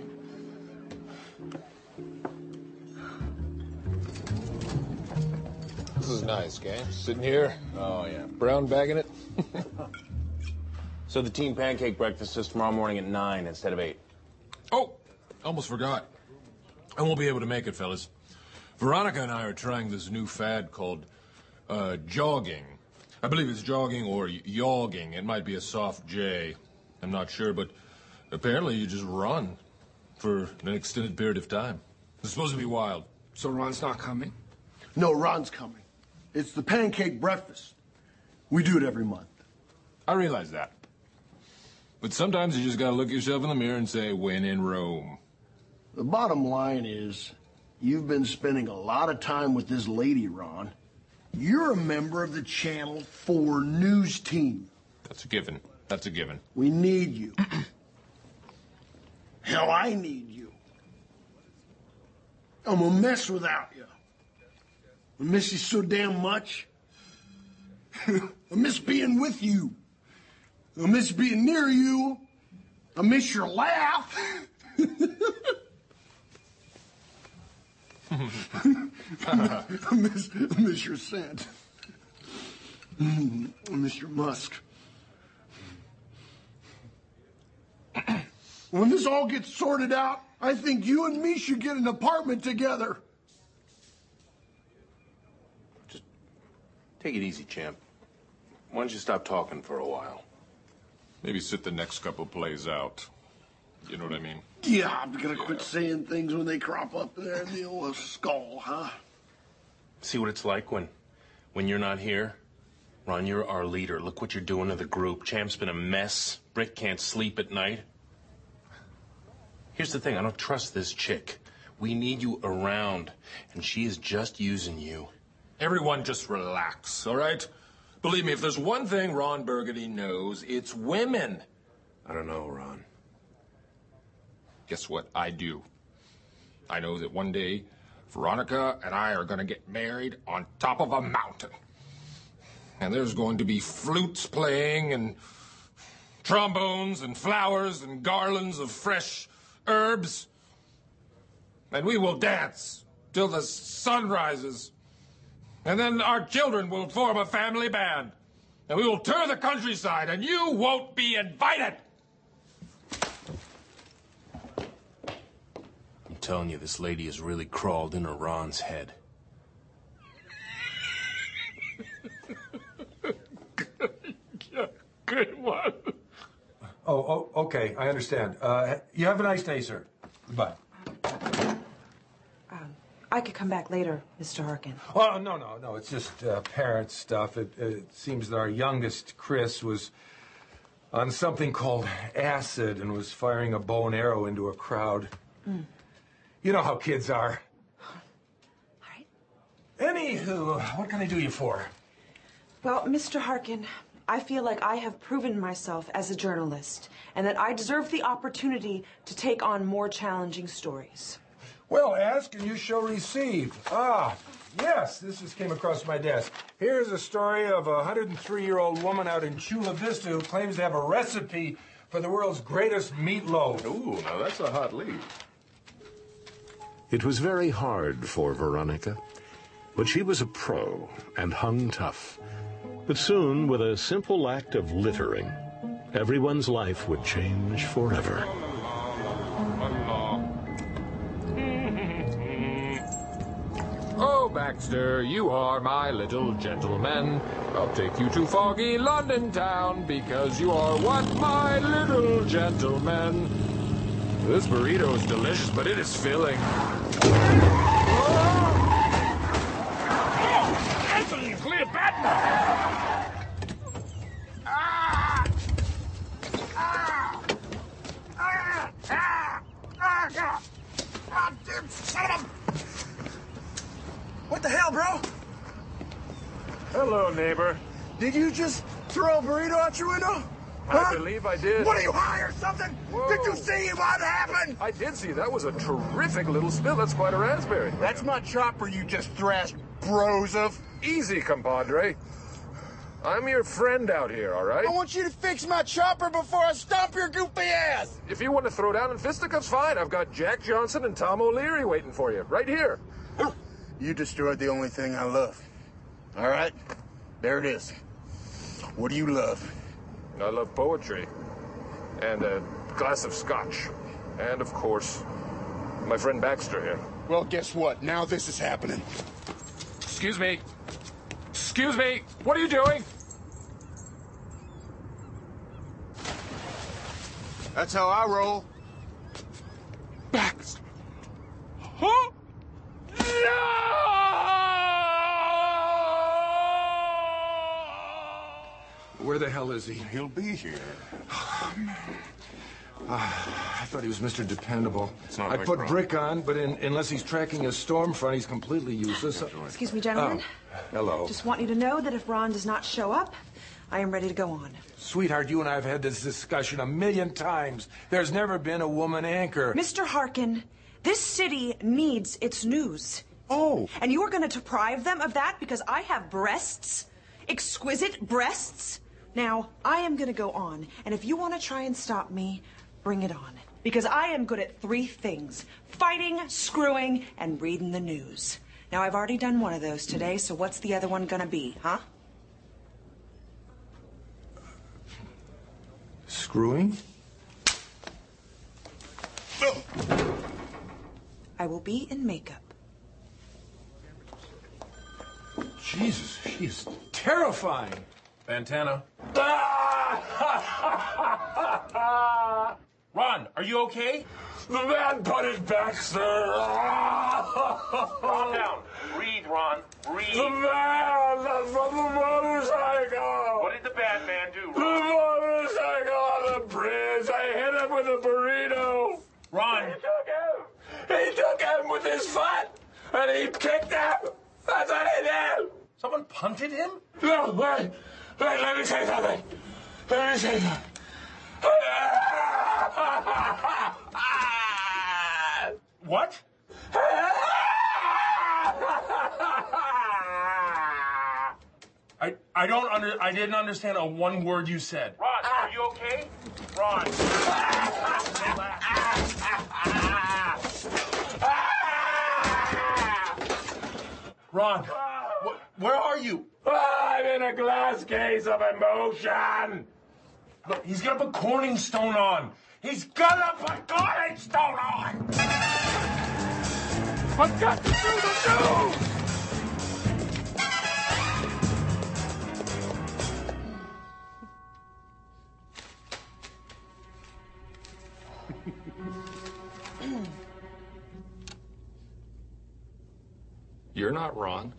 This is nice, gang. Sitting here. Oh, yeah. Brown bagging it. So the team pancake breakfast is tomorrow morning at nine instead of eight. Oh, almost forgot. I won't be able to make it, fellas. Veronica and I are trying this new fad called uh, jogging. I believe it's jogging or yogging. It might be a soft J. I'm not sure, but apparently you just run for an extended period of time. It's supposed to be wild. So Ron's not coming? No, Ron's coming. It's the pancake breakfast. We do it every month. I realize that. But sometimes you just gotta look yourself in the mirror and say, when in Rome. The bottom line is, you've been spending a lot of time with this lady, Ron. You're a member of the Channel four News team. That's a given. That's a given. We need you. Hell, I need you. I'm a mess without you. I miss you so damn much. I miss being with you. I miss being near you. I miss your laugh. I, miss, I miss your scent. I miss your musk. When this all gets sorted out, I think you and me should get an apartment together. Just take it easy, champ. Why don't you stop talking for a while? Maybe sit the next couple plays out. You know what I mean? Yeah, I'm gonna quit saying things when they crop up there in the old skull, huh? See what it's like when, when you're not here? Ron, you're our leader. Look what you're doing to the group. Champ's been a mess. Brick can't sleep at night. Here's the thing, I don't trust this chick. We need you around, and she is just using you. Everyone just relax, all right? Believe me, if there's one thing Ron Burgundy knows, it's women. I don't know, Ron. Guess what I do? I know that one day, Veronica and I are gonna get married on top of a mountain. And there's going to be flutes playing and trombones and flowers and garlands of fresh herbs. And we will dance till the sun rises. And then our children will form a family band. And we will tour the countryside, and you won't be invited! I'm telling you, this lady has really crawled into Ron's head. Good one. Oh, oh, okay, I understand. Uh, you have a nice day, sir. Goodbye. Um, I could come back later, Mister Harkin. Oh, no, no, no. It's just uh, parent stuff. It, it seems that our youngest, Chris, was on something called acid and was firing a bow and arrow into a crowd. Mm. You know how kids are. All right. Anywho, what can I do you for? Well, Mister Harkin, I feel like I have proven myself as a journalist and that I deserve the opportunity to take on more challenging stories. Well, ask and you shall receive. Ah, yes, this just came across my desk. Here's a story of a one hundred three-year-old woman out in Chula Vista who claims to have a recipe for the world's greatest meatloaf. Ooh, now that's a hot lead. It was very hard for Veronica, but she was a pro and hung tough. But soon, with a simple act of littering, everyone's life would change forever. Oh, Baxter, you are my little gentleman. I'll take you to foggy London town because you are what, my little gentleman. This burrito is delicious, but it is filling. Anthony Cleopatra! Ah! Ah! Ah! Ah! Ah! Ah! Damn son of a... What the hell, bro? Hello, neighbor. Did you just throw a burrito out your window? Huh? I believe I did. What, are you high or something? Whoa. Did you see what happened? I did see. That was a terrific little spill. That's quite a raspberry. That's my chopper you just thrashed, bros of. Easy, compadre. I'm your friend out here, all right? I want you to fix my chopper before I stomp your goofy ass. If you want to throw down in fisticuffs, fine. I've got Jack Johnson and Tom O'Leary waiting for you, right here. You destroyed the only thing I love. All right? There it is. What do you love? I love poetry. And a glass of scotch. And, of course, my friend Baxter here. Well, guess what? Now this is happening. Excuse me. Excuse me. What are you doing? That's how I roll. Baxter. Huh? Where the hell is he? He'll be here. Oh, man. Uh, I thought he was Mister Dependable. It's not I my put problem. Brick on, but in, unless he's tracking a storm front, he's completely useless. Excuse me, gentlemen. Oh, hello. Just want you to know that if Ron does not show up, I am ready to go on. Sweetheart, you and I have had this discussion a million times. There's never been a woman anchor. Mister Harkin, This city needs its news. Oh. And you're going to deprive them of that because I have breasts? Exquisite breasts? Now, I am going to go on, and if you want to try and stop me, bring it on. Because I am good at three things: fighting, screwing, and reading the news. Now, I've already done one of those today, so what's the other one going to be, huh? Screwing? I will be in makeup. Jesus, she is terrifying. Santana. Ron, are you okay? The man put it back, sir. Calm down. Breathe, Ron. Breathe. The man that's from the motorcycle. What did the bad man do, The Ron? motorcycle on the bridge. I hit him with a burrito. Ron. He took him. He took him with his foot, and he kicked him. That's what he did. Someone punted him? No, wait. Wait, let me say something. Let me say something. What? I I don't under I didn't understand a one word you said. Ron, are you okay? Ron. Ron, wh- where are you? I'm in a glass case of emotion. Look, he's gonna put Corning Stone on. He's gonna put Corning Stone on. I've got to do the news. You're not Ron.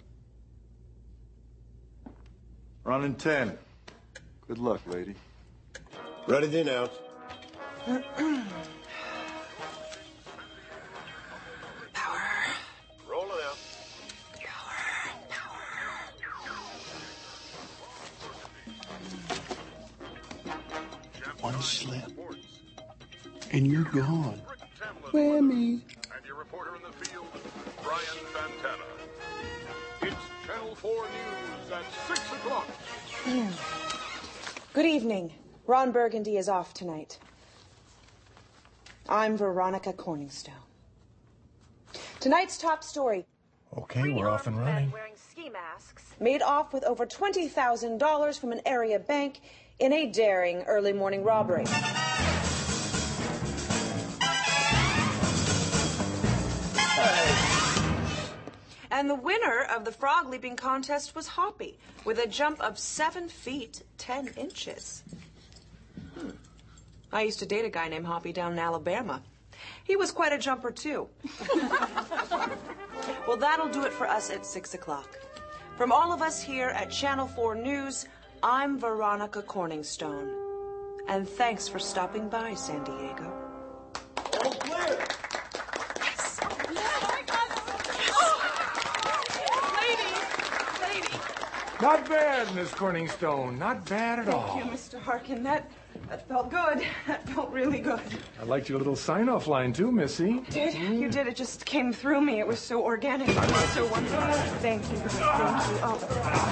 Ron in ten. Good luck, lady. Ready to announce. Rolling out. One slip, and you're gone. Whammy. And your reporter in the field, Brian Santana. It's Channel four News at six o'clock. Good evening. Ron Burgundy is off tonight. I'm Veronica Corningstone. Tonight's top story. Okay, we're off and running. Wearing ski masks made off with over twenty thousand dollars from an area bank in a daring early morning robbery. And the winner of the frog leaping contest was Hoppy, with a jump of seven feet, ten inches. Hmm. I used to date a guy named Hoppy down in Alabama. He was quite a jumper, too. Well, that'll do it for us at six o'clock. From all of us here at Channel four News, I'm Veronica Corningstone. And thanks for stopping by, San Diego. All clear. Not bad, Miss Corningstone. Not bad at all. Thank you, Mister Harkin. That, that felt good. That felt really good. I liked your little sign-off line, too, Missy. Did? You did. It just came through me. It was so organic. It was so wonderful. Thank you. Thank you. Oh.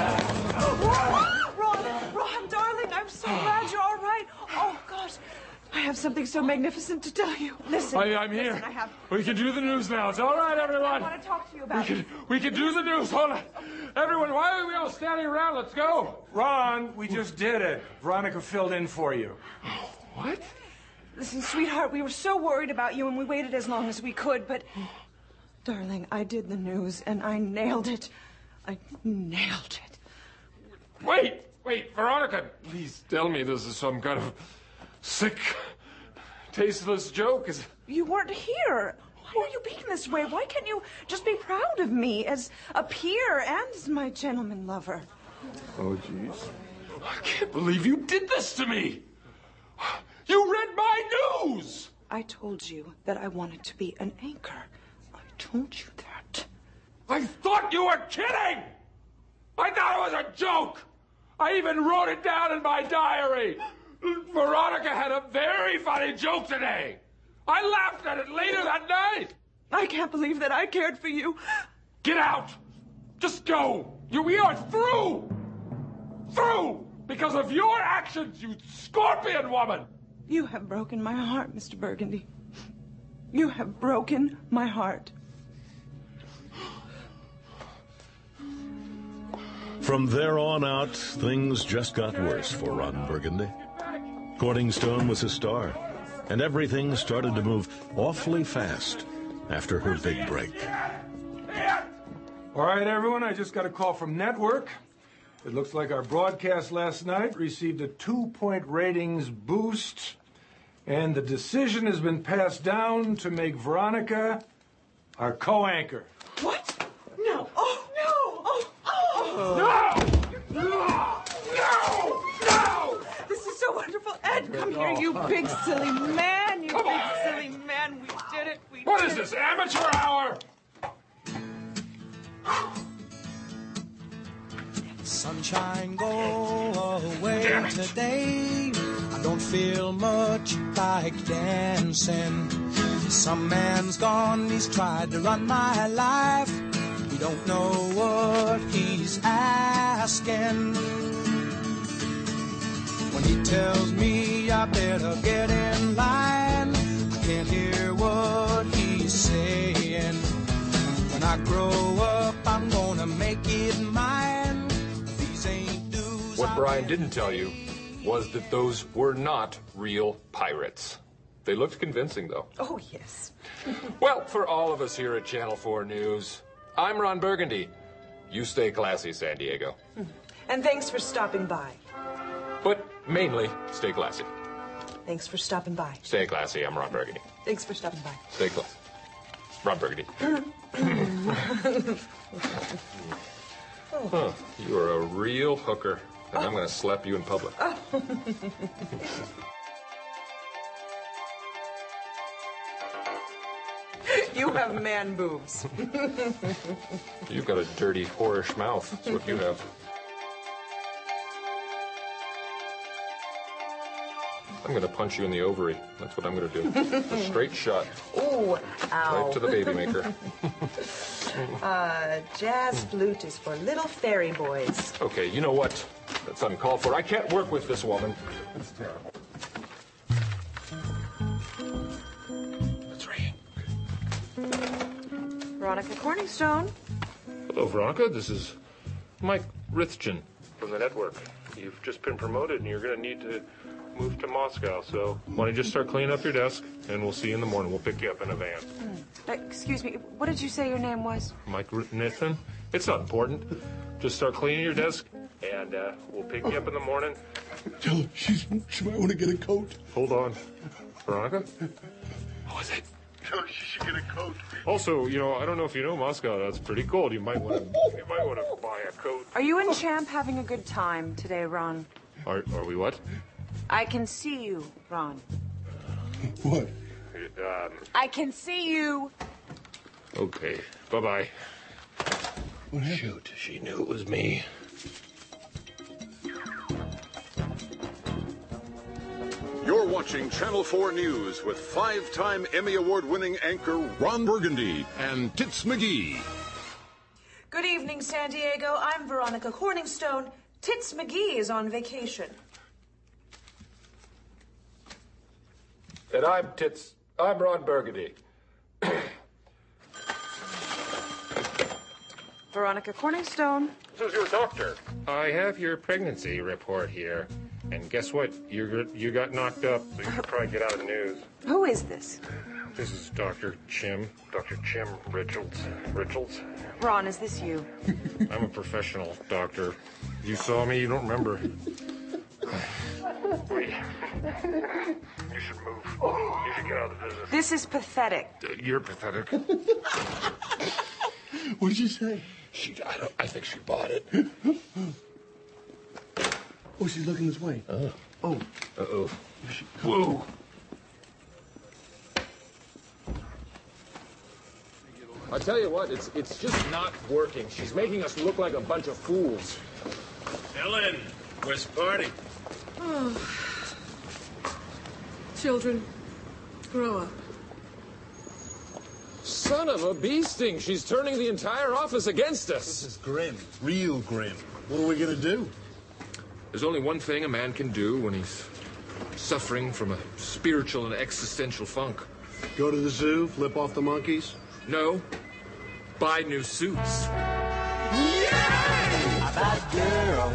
Ron, Ron, darling, I'm so glad you're all right. Oh, gosh. I have something so magnificent to tell you. Listen. I, I'm here. Listen, I have... We can do the news now. It's all right, everyone. I want to talk to you We about can, it. we can do the news. Hold on. Everyone, why are we all standing around? Let's go. Ron, we just did it. Veronica filled in for you. What? Listen, sweetheart, we were so worried about you and we waited as long as we could, but... Darling, I did the news and I nailed it. I nailed it. Wait, wait, Veronica. Please tell me this is some kind of sick, tasteless joke. Is You weren't here. Why are you being this way? Why can't you just be proud of me as a peer and as my gentleman lover? Oh, jeez. I can't believe you did this to me. You read my news. I told you that I wanted to be an anchor. I told you that. I thought you were kidding. I thought it was a joke. I even wrote it down in my diary. Veronica had a very funny joke today. I laughed at it later that night. I can't believe that I cared for you. Get out! Just go! You, we are through! Through! Because of your actions, you scorpion woman! You have broken my heart, Mister Burgundy. You have broken my heart. From there on out, things just got worse for Ron Burgundy. Corningstone was a star, and everything started to move awfully fast after her big break. All right, everyone, I just got a call from Network. It looks like our broadcast last night received a two-point ratings boost, and the decision has been passed down to make Veronica our co-anchor. What? No. Oh, no. Oh, oh. No! No! No! No! This is so wonderful. Ed, come here, you big silly man. You Come big on, Ed. silly man. We did it. We What did is it. this, amateur hour? Sunshine, go away today. I don't feel much like dancing. Some man's gone, he's tried to run my life. He don't know what he's asking. When he tells me I better get in line, I can't hear what he's saying. When I grow up, I'm gonna make it mine. These ain't dues. What Brian didn't tell you was that those were not real pirates. They looked convincing, though. Oh, yes. Well, for all of us here at Channel four News, I'm Ron Burgundy. You stay classy, San Diego. And thanks for stopping by. But mainly, stay classy. Thanks for stopping by. Stay classy, I'm Ron Burgundy. Thanks for stopping by. Stay classy. Ron Burgundy. Huh, you are a real hooker, and I'm going to slap you in public. You have man boobs. You've got a dirty, whorish mouth. That's what you have. I'm going to punch you in the ovary. That's what I'm going to do. A straight shot. Ooh, ow. Right to the baby maker. uh, jazz flute is for little fairy boys. Okay, you know what? That's uncalled for. I can't work with this woman. That's terrible. That's right. Veronica Corningstone. Hello, Veronica. This is Mike Rithchen from the network. You've just been promoted, and you're going to need to move to Moscow. So why don't you just start cleaning up your desk, and we'll see you in the morning. We'll pick you up in a van. Uh, excuse me, what did you say your name was? Mike Rithchen? It's not important. Just start cleaning your desk, and uh, we'll pick you up in the morning. Tell her she's, she might want to get a coat. Hold on. Veronica? What was it? Tell her she should get a coat. Also, you know, I don't know if you know Moscow. That's pretty cold. You might want to. You might want to buy a coat. Are you and Champ having a good time today, Ron? Are Are we what? I can see you, Ron. What? Um, I can see you. okay. Bye bye. Shoot, she knew it was me. You're watching Channel four News with five-time Emmy Award-winning anchor Ron Burgundy and Tits McGee. Good evening, San Diego. I'm Veronica Corningstone. Tits McGee is on vacation. And I'm Tits. I'm Ron Burgundy. Veronica Corningstone. This is your doctor. I have your pregnancy report here. And guess what? You're, you got knocked up, so you should probably get out of the news. Who is this? This is Doctor Chim. Doctor Chim Richards. Richards? Ron, is this you? I'm a professional doctor. You saw me, you don't remember. Wait. You should move. You should get out of the business. This is pathetic. Uh, you're pathetic. What did you say? She, I, don't, I think she bought it. Oh, she's looking this way. Oh. Oh. Uh-oh. Whoa. I tell you what, it's it's just not working. She's making us look like a bunch of fools. Ellen, where's the party? Oh. Children, grow up. Son of a bee sting. She's turning the entire office against us. This is grim. Real grim. What are we gonna do? There's only one thing a man can do when he's suffering from a spiritual and existential funk. Go to the zoo, flip off the monkeys? No. Buy new suits. A bad girl.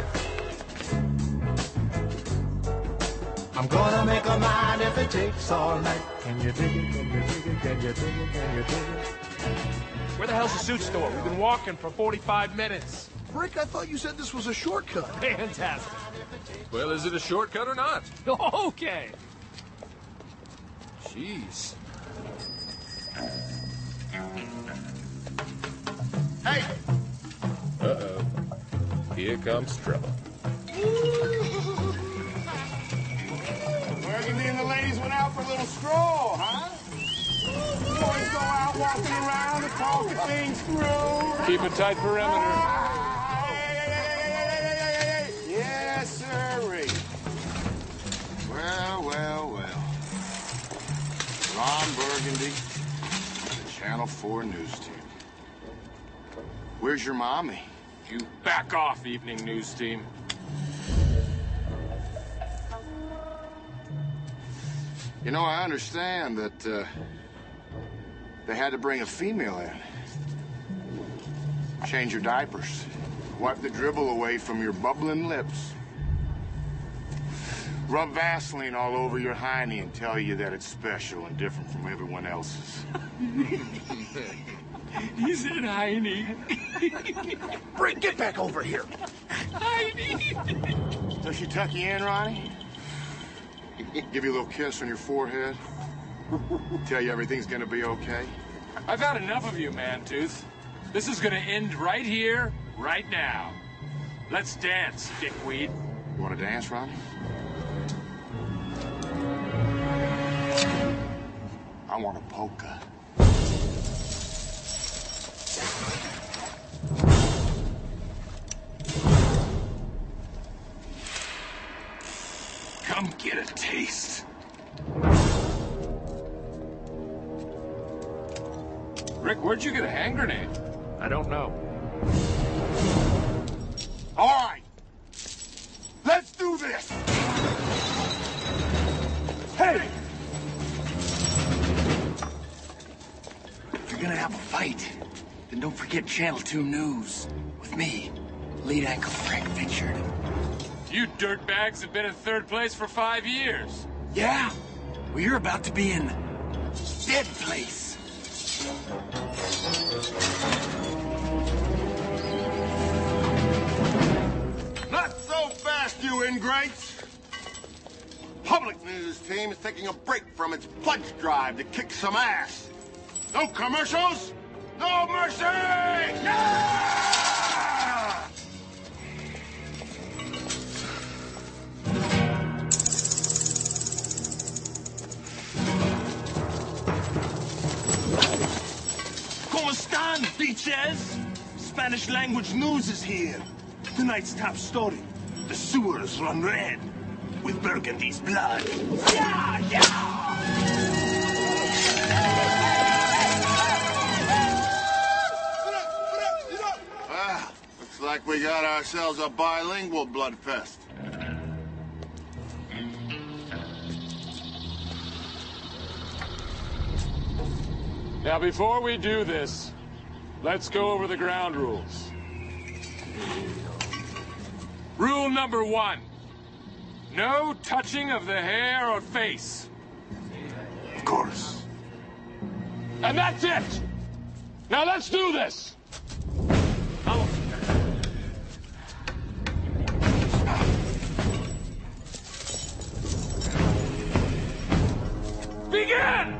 I'm gonna make a mind if it takes all night. Can you dig it? Can you dig it? Can you dig it? Can you dig it? Where the hell's the suit store? We've been walking for forty-five minutes. Rick, I thought you said this was a shortcut. Fantastic. Well, is it a shortcut or not? Okay. Jeez. Hey! Uh-oh. Here comes trouble. Burgundy and the ladies went out for a little stroll, huh? Boys go out walking around and talking things through. Keep a tight perimeter. Yes, sirree. Well, well, well. Ron Burgundy, the Channel four News Team. Where's your mommy? You back off, Evening News Team. You know, I understand that uh, they had to bring a female in. Change your diapers. Wipe the dribble away from your bubbling lips. Rub Vaseline all over your hiney and tell you that it's special and different from everyone else's. He said hiney. Bring, get back over here. Hiney. Does she tuck you in, Ronnie? Give you a little kiss on your forehead? Tell you everything's gonna be okay? I've had enough of you, Man-Tooth. This is gonna end right here, right now. Let's dance, dickweed. You wanna dance, Ronnie? I want a polka. Come get a taste. Rick, where'd you get a hand grenade? I don't know. All right. Let's do this. Hey! If you're gonna have a fight, then don't forget Channel two News. With me, lead anchor Frank Pritchard. You dirtbags have been in third place for five years. Yeah? Well, you're about to be in dead place. Not so fast, you ingrates. Public News Team is taking a break from its pledge drive to kick some ass. No commercials, no mercy! Yeah! ¿Cómo están, bitches? Spanish language news is here. Tonight's top story. The sewers run red with Burgundy's blood. Yeah, yeah! Ah, looks like we got ourselves a bilingual blood fest. Now, before we do this, let's go over the ground rules. Rule number one. No touching of the hair or face. Of course. And that's it! Now let's do this! Begin!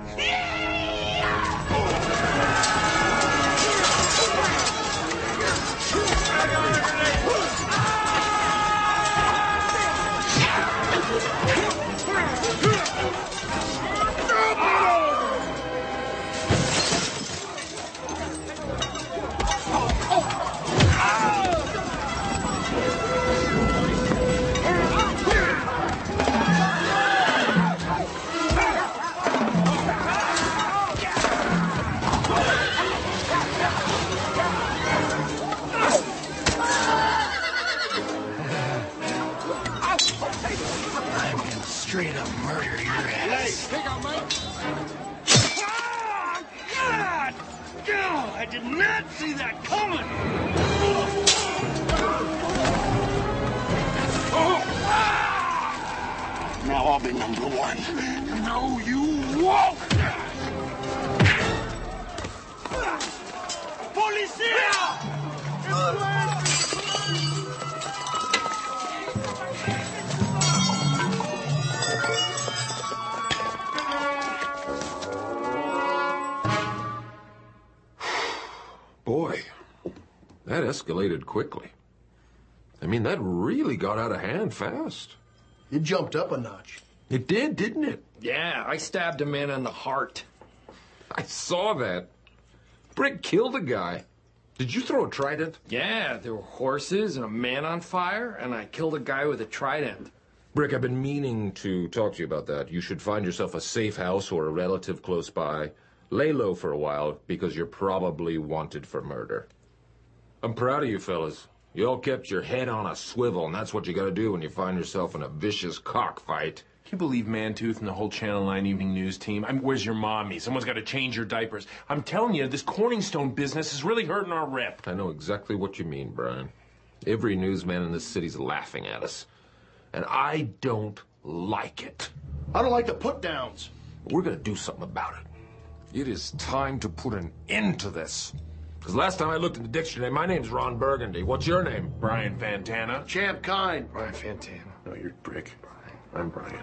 straight up murder your ass. Take out, Mike. Ah, God! God, I did not see that coming. Oh! Ah! Now I'll be number one. No, you won't. Policia! Boy, that escalated quickly. I mean, that really got out of hand fast. It jumped up a notch. It did, didn't it? Yeah, I stabbed a man in the heart. I saw that. Brick killed a guy. Did you throw a trident? Yeah, there were horses and a man on fire, and I killed a guy with a trident. Brick, I've been meaning to talk to you about that. You should find yourself a safe house or a relative close by. Lay low for a while, because you're probably wanted for murder. I'm proud of you fellas. You all kept your head on a swivel, and that's what you gotta do when you find yourself in a vicious cockfight. Can you believe Mantooth and the whole Channel nine Evening News team? I mean, where's your mommy? Someone's got to change your diapers. I'm telling you, this Corningstone business is really hurting our rep. I know exactly what you mean, Brian. Every newsman in this city's laughing at us. And I don't like it. I don't like the put-downs. We're gonna do something about it. It is time to put an end to this. Because last time I looked in the dictionary, my name's Ron Burgundy. What's your name? Brian Fantana. Champ Kind. Brian Fantana. No, you're Brick. I'm Brian.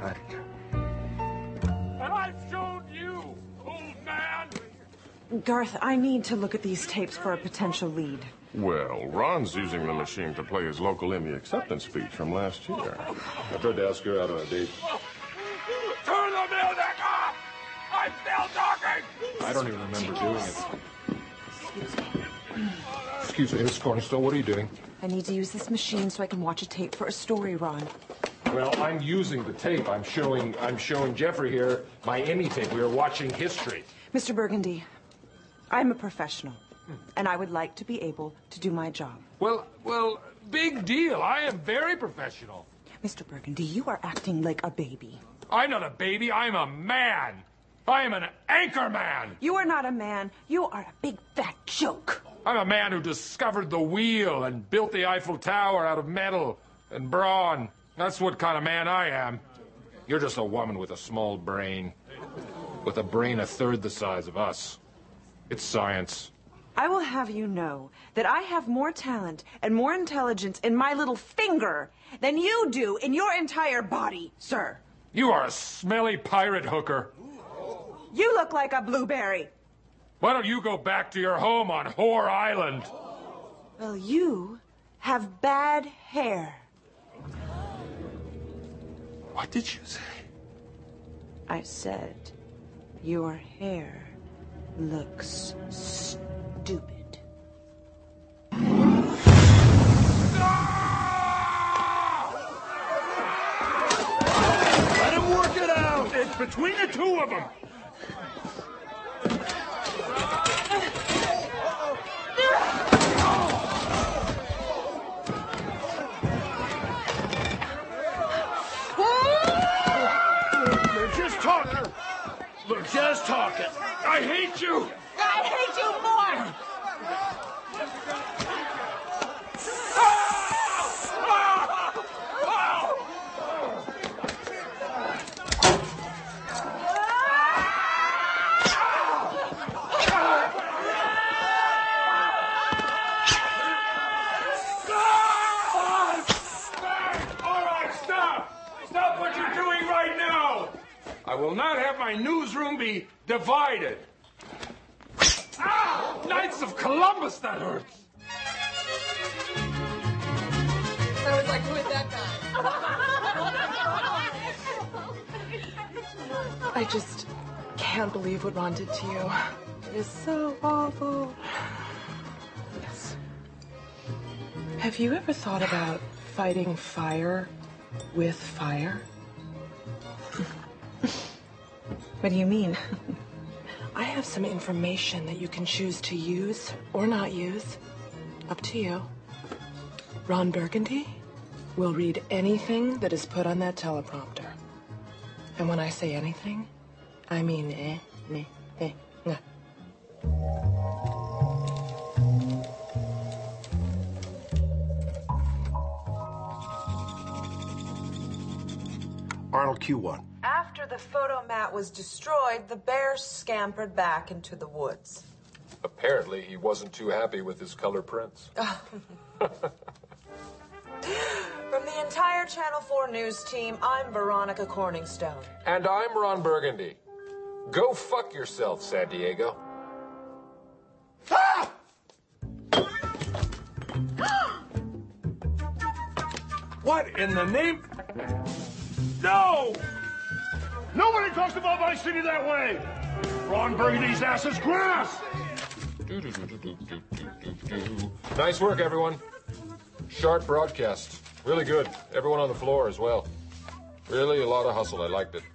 And I've shown you, old man. Garth, I need to look at these tapes for a potential lead. Well, Ron's using the machine to play his local Emmy acceptance speech from last year. I tried to ask her out on a date. Turn the music off! I'm still talking! I don't even remember doing it. Excuse me, Miss Cornerstone, what are you doing? I need to use this machine so I can watch a tape for a story, Ron. Well, I'm using the tape. I'm showing I'm showing Jeffrey here my Emmy tape. We are watching history. Mister Burgundy, I'm a professional, and I would like to be able to do my job. Well, well, big deal. I am very professional. Mister Burgundy, you are acting like a baby. I'm not a baby. I'm a man. I am an anchor man. You are not a man. You are a big fat joke. I'm a man who discovered the wheel and built the Eiffel Tower out of metal and brawn. That's what kind of man I am. You're just a woman with a small brain. With a brain a third the size of us. It's science. I will have you know that I have more talent and more intelligence in my little finger than you do in your entire body, sir. You are a smelly pirate hooker. You look like a blueberry. Why don't you go back to your home on Whore Island? Well, you have bad hair. What did you say? I said your hair looks stupid. Let him work it out. It's between the two of them. They're just talking. They're just talking. I hate you. I hate you more. I will not have my newsroom be divided. Ah! Knights of Columbus, that hurts. I was like, who is that guy? I just can't believe what Ron did to you. It is so awful. Yes. Have you ever thought about fighting fire with fire? What do you mean? I have some information that you can choose to use or not use. Up to you. Ron Burgundy will read anything that is put on that teleprompter. And when I say anything, I mean eh, ne, eh, nah. Arnold Q one. After the photo mat was destroyed, the bear scampered back into the woods. Apparently, he wasn't too happy with his color prints. From the entire Channel four News team, I'm Veronica Corningstone. And I'm Ron Burgundy. Go fuck yourself, San Diego. Ah! What in the name? No! Nobody talks about my city that way! Ron Burgundy's ass is grass! Nice work, everyone. Sharp broadcast. Really good. Everyone on the floor as well. Really a lot of hustle. I liked it.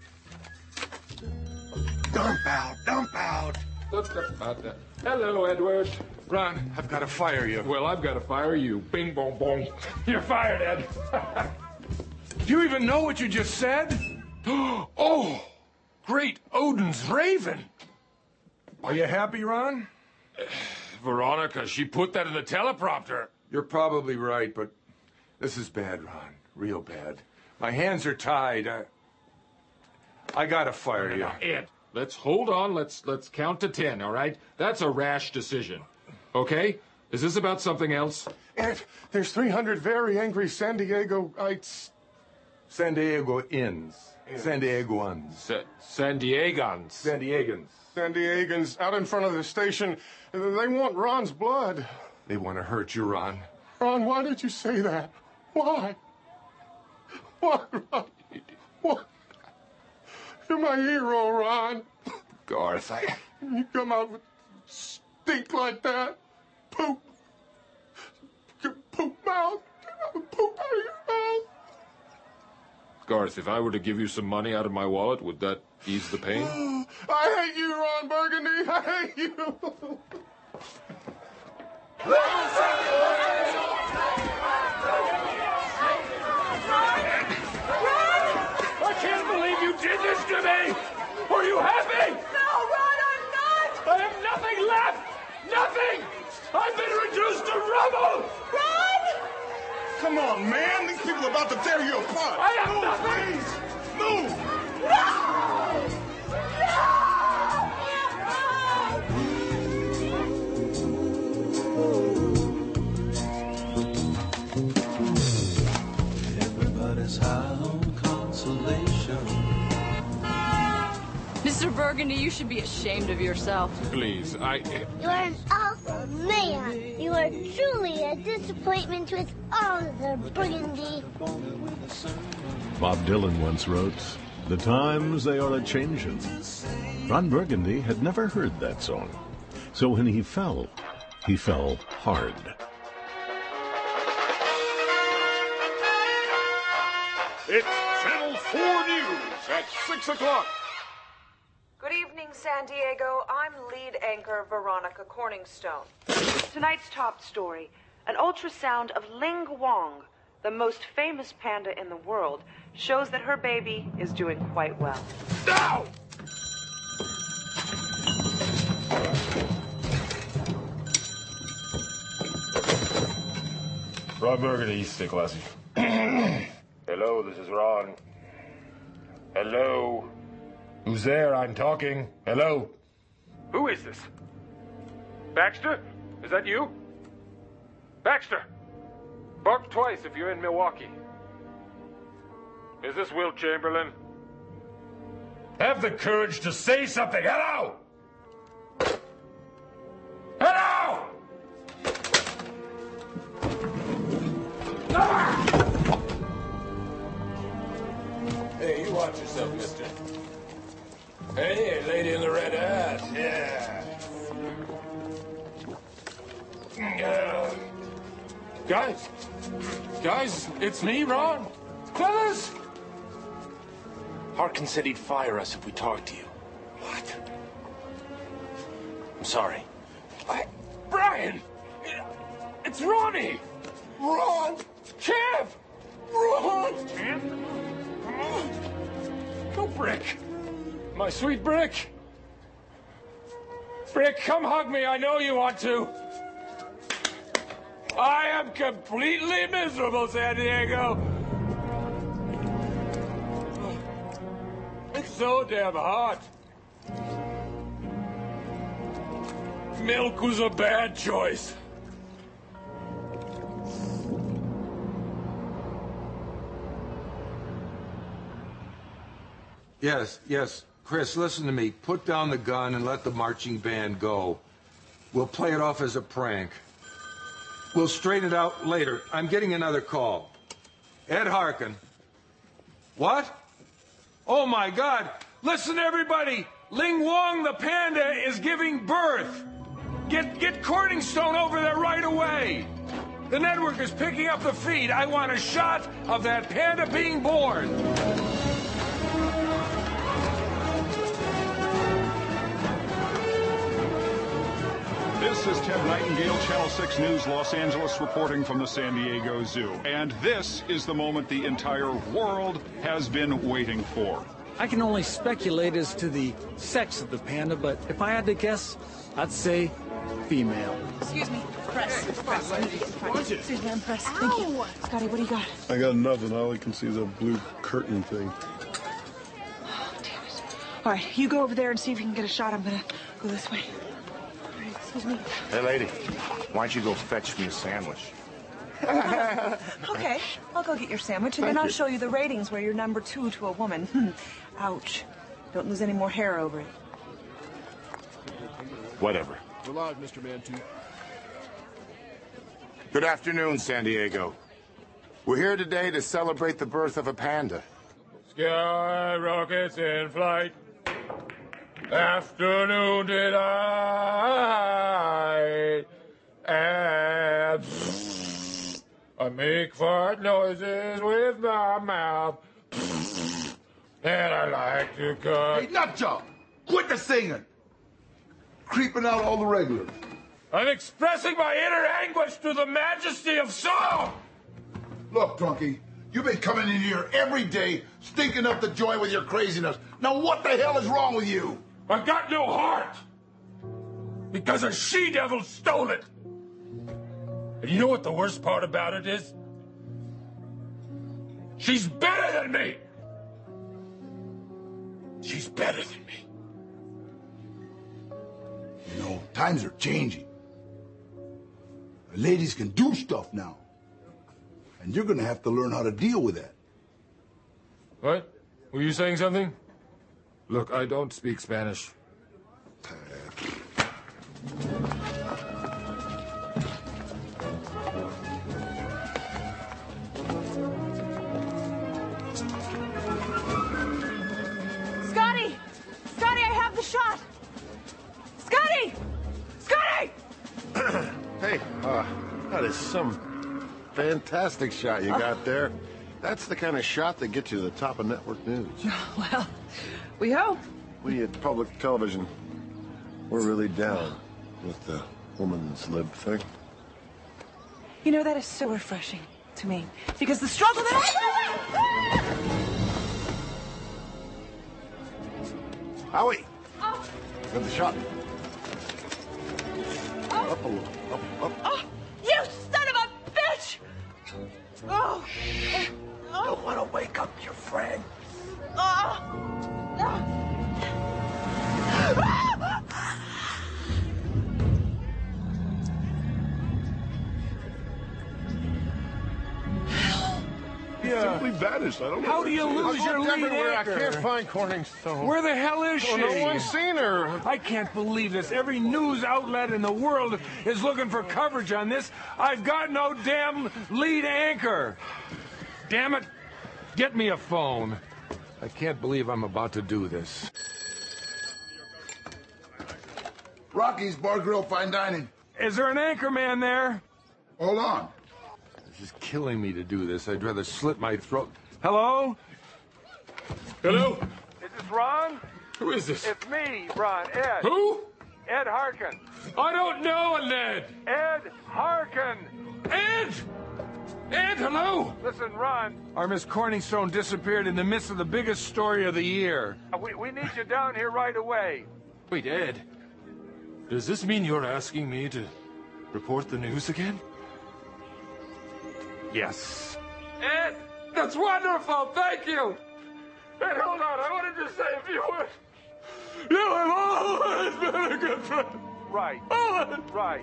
Dump out, dump out. Hello, Edward. Ron, I've got to fire you. Well, I've got to fire you. Bing, bong, bong. You're fired, Ed. Do you even know what you just said? Oh, great Odin's Raven. Are you happy, Ron? Veronica, she put that in the teleprompter. You're probably right, but this is bad, Ron. Real bad. My hands are tied. I, I gotta fire you. Ed, let's hold on. Let's let's count to ten, all right? That's a rash decision. Okay? Is this about something else? Ed, there's three hundred very angry San Diegoites. San Diegoans. San Diegoans. Sa- San Diegans. San Diegans. San Diegans out in front of the station. They want Ron's blood. They want to hurt you, Ron. Ron, why did you say that? Why? Why, Ron? Why? You're my hero, Ron. Garth, I... You come out with stink like that. Poop. Poop mouth. Poop out of your mouth. Garth, if I were to give you some money out of my wallet, would that ease the pain? I hate you, Ron Burgundy. I hate you. I can't believe you did this to me! Are you happy? No, Ron, I'm not! I have nothing left! Nothing! I've been reduced to rubble! Ron! Come on, man. These people are about to tear you apart. I have Move, nothing! please. Move! No! Everybody's high on consolation. Mister Burgundy, you should be ashamed of yourself. Please, I... You're an awful man. You are truly a disappointment with all the Burgundy. Bob Dylan once wrote, "The times they are a-changin'." Ron Burgundy had never heard that song. So when he fell, he fell hard. It's Channel four News at six o'clock. Good evening, San Diego. I'm lead anchor Veronica Corningstone. Tonight's top story, an ultrasound of Ling Wong, the most famous panda in the world, shows that her baby is doing quite well. Now! Ron Burgundy, stay classy. Hello, this is Ron. Hello. Who's there? I'm talking. Hello. Who is this? Baxter? Is that you? Baxter! Bark twice if you're in Milwaukee. Is this Will Chamberlain? Have the courage to say something. Hello! Hello! Ah! Hey, you watch yourself, mister. Hey, lady in the red hat. Yeah. Uh, guys. Guys, it's me, Ron. Fellas! Harkin said he'd fire us if we talked to you. What? I'm sorry. I, Brian! It's Ronnie! Ron! Champ! Ron! Champ? No Brick! My sweet Brick! Brick, come hug me. I know you want to. I am completely miserable, San Diego. It's so damn hot. Milk was a bad choice. Yes, yes. Chris, listen to me. Put down the gun and let the marching band go. We'll play it off as a prank. We'll straighten it out later. I'm getting another call. Ed Harkin. What? Oh, my God. Listen, everybody. Ling Wong, the panda, is giving birth. Get, get Corningstone over there right away. The network is picking up the feed. I want a shot of that panda being born. This is Ted Nightingale, Channel six News, Los Angeles, reporting from the San Diego Zoo. And this is the moment the entire world has been waiting for. I can only speculate as to the sex of the panda, but if I had to guess, I'd say female. Excuse me. Press. Press. Excuse me, I'm pressed. Thank you. Scotty, what do you got? I got nothing. All I can see is a blue curtain thing. Oh, damn it. All right, you go over there and see if you can get a shot. I'm gonna go this way. All right, excuse me. Hey, lady, why don't you go fetch me a sandwich? Okay, I'll go get your sandwich, and Thank then I'll you. show you the ratings where you're number two to a woman. Hmm. Ouch. Don't lose any more hair over it. Whatever. We're live, Mister Mantu. Good afternoon, San Diego. We're here today to celebrate the birth of a panda. Sky rockets in flight. Afternoon delight. And I make fart noises with my mouth. And I like to cut. Hey, Nutjob! Quit the singing! Creeping out all the regulars. I'm expressing my inner anguish to the majesty of song! Look, Drunky, you've been coming in here every day, stinking up the joint with your craziness. Now what the hell is wrong with you? I've got no heart! Because a she-devil stole it! And you know what the worst part about it is? She's better than me! She's better than me. You know, times are changing. Ladies can do stuff now. And you're gonna have to learn how to deal with that. What? Were you saying something? Look, I don't speak Spanish. Scotty! Scotty, I have the shot! Scotty! Scotty! Hey, uh, that is some fantastic shot you got there. That's the kind of shot that gets you to the top of network news. Well, we hope. We at public television, we're really down with the woman's lib thing. You know, that is so refreshing to me. Because the struggle that I... Howie! Oh. Got the shot. Oh. Up a little. Up, up. Oh, you son of a bitch! Oh. Oh. Don't want to wake up your friend. Oh. Oh. Yeah. Simply vanished. I don't know. How do you lose your lead everywhere. I anchor? can't find Corningstone. Where the hell is she? Well, no one's seen her. I can't believe this. Every news outlet in the world is looking for coverage on this. I've got no damn lead anchor. Damn it. Get me a phone. I can't believe I'm about to do this. Rocky's Bar Grill Fine Dining. Is there an anchor man there? Hold on. This is killing me to do this. I'd rather slit my throat. Hello? Hello? Is this Ron? Who is this? It's me, Ron. Ed. Who? Ed Harkin. I don't know a Ned. Ed Harkin. Ed! Ed, hello! Listen, Ron. Our Miss Corningstone disappeared in the midst of the biggest story of the year. We, we need you down here right away. Wait, Ed. Does this mean you're asking me to report the news again? Yes. Ed, that's wonderful! Thank you! Ed, hold on. I wanted to say a few words. You have always been a good friend. Right. Always. Right.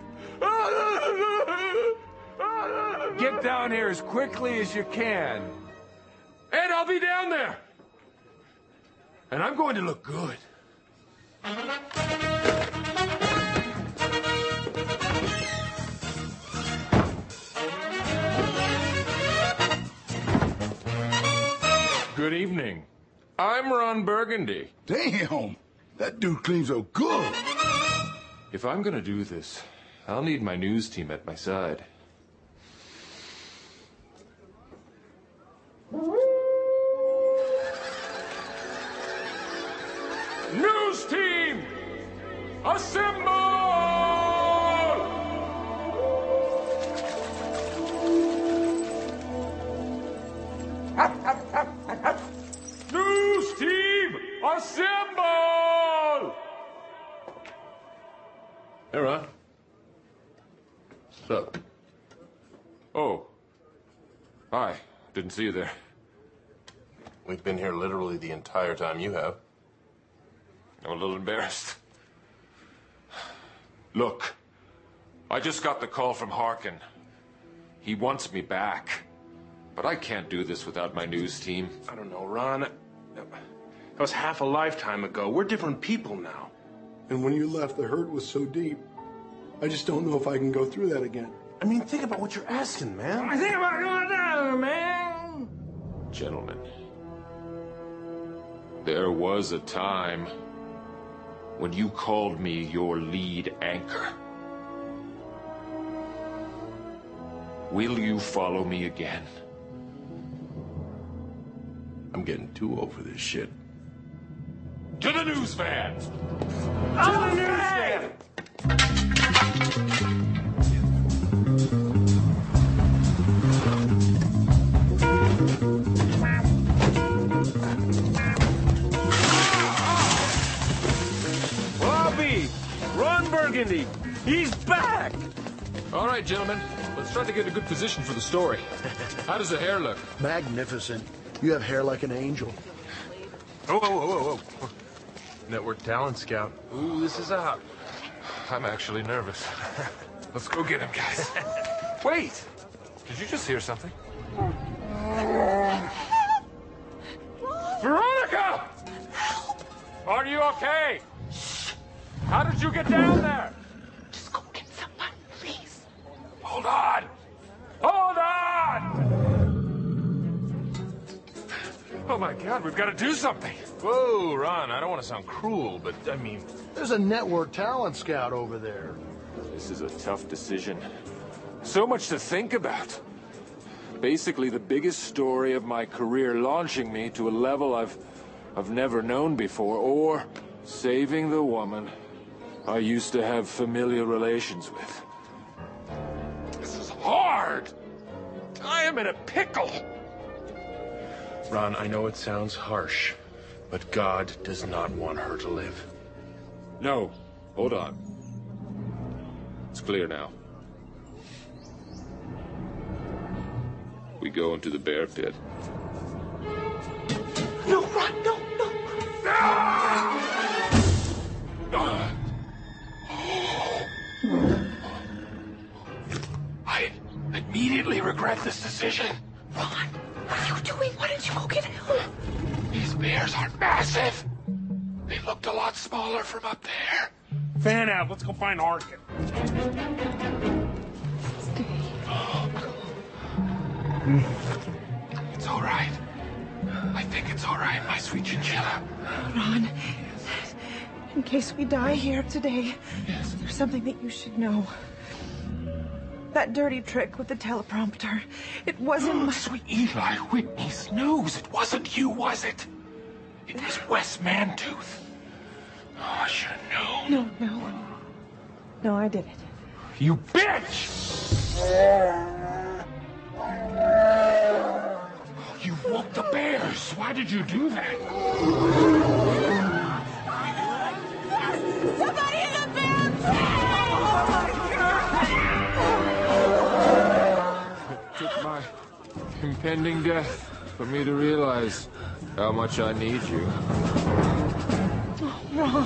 Get down here as quickly as you can. Ed, I'll be down there. And I'm going to look good. Good evening. I'm Ron Burgundy. Damn, that dude cleans so good. If I'm gonna do this, I'll need my news team at my side. News team! Assemble! News team! Assemble! Hey, Ron. What's up? Oh. Hi. Didn't see you there. We've been here literally the entire time you have. I'm a little embarrassed. Look, I just got the call from Harkin. He wants me back. But I can't do this without my news team. I don't know, Ron. That was half a lifetime ago. We're different people now. And when you left, the hurt was so deep. I just don't know if I can go through that again. I mean, think about what you're asking, man. I think about going down, man. Gentlemen, there was a time when you called me your lead anchor. Will you follow me again? I'm getting too old for this shit. To the news van! To the news van! Bobby! Ron Burgundy! He's back! All right, gentlemen. Let's try to get a good position for the story. How does the hair look? Magnificent. You have hair like an angel. Oh, whoa, whoa, whoa, whoa. Network Talent Scout. Ooh, this is hot. I'm actually nervous. Let's go get him, guys. Wait! Did you just hear something? Veronica! Are you okay? How did you get down there? Just go get someone, please. Hold on! Hold on! Oh my God, we've got to do something. Whoa, Ron, I don't want to sound cruel, but I mean... There's a network talent scout over there. This is a tough decision. So much to think about. Basically the biggest story of my career, launching me to a level I've, I've never known before, or saving the woman I used to have familiar relations with. This is hard! I am in a pickle! Ron, I know it sounds harsh, but God does not want her to live. No, hold on. It's clear now. We go into the bear pit. No, Ron, no, no. I immediately regret this decision. Ron, what are you doing? Why didn't you go get help? These bears are massive. They looked a lot smaller from up there. Fan out. Let's go find Harkin. It's all right. I think it's all right, my sweet chinchilla. Ron, in case we die here today, there's something that you should know. That dirty trick with the teleprompter, it wasn't my... Sweet Eli Whitney's nose. It wasn't you, was it? It was Wes Mantooth. Oh, I should have known. No, no. No, I did it. You bitch! woke the bears. Why did you do that? Somebody in the bear It took my impending death for me to realize how much I need you. Ron.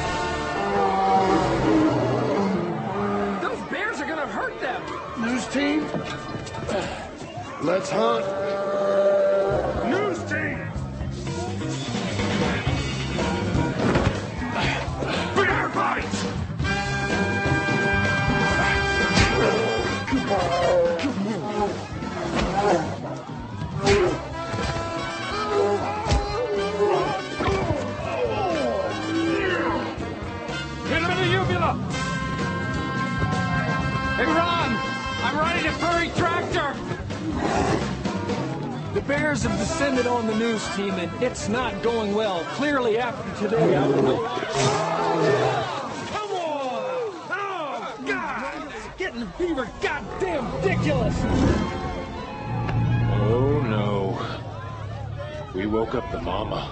Those bears are gonna hurt them. News team, let's hunt. News team. Bear bites! Come on, come on. Hit him in the uvula! Hey, Ron! I'm riding a furry tractor! The bears have descended on the news team, and it's not going well. Clearly, after today, I don't know. Come on! Oh, God! This is getting fever goddamn ridiculous! Oh, no. We woke up the mama.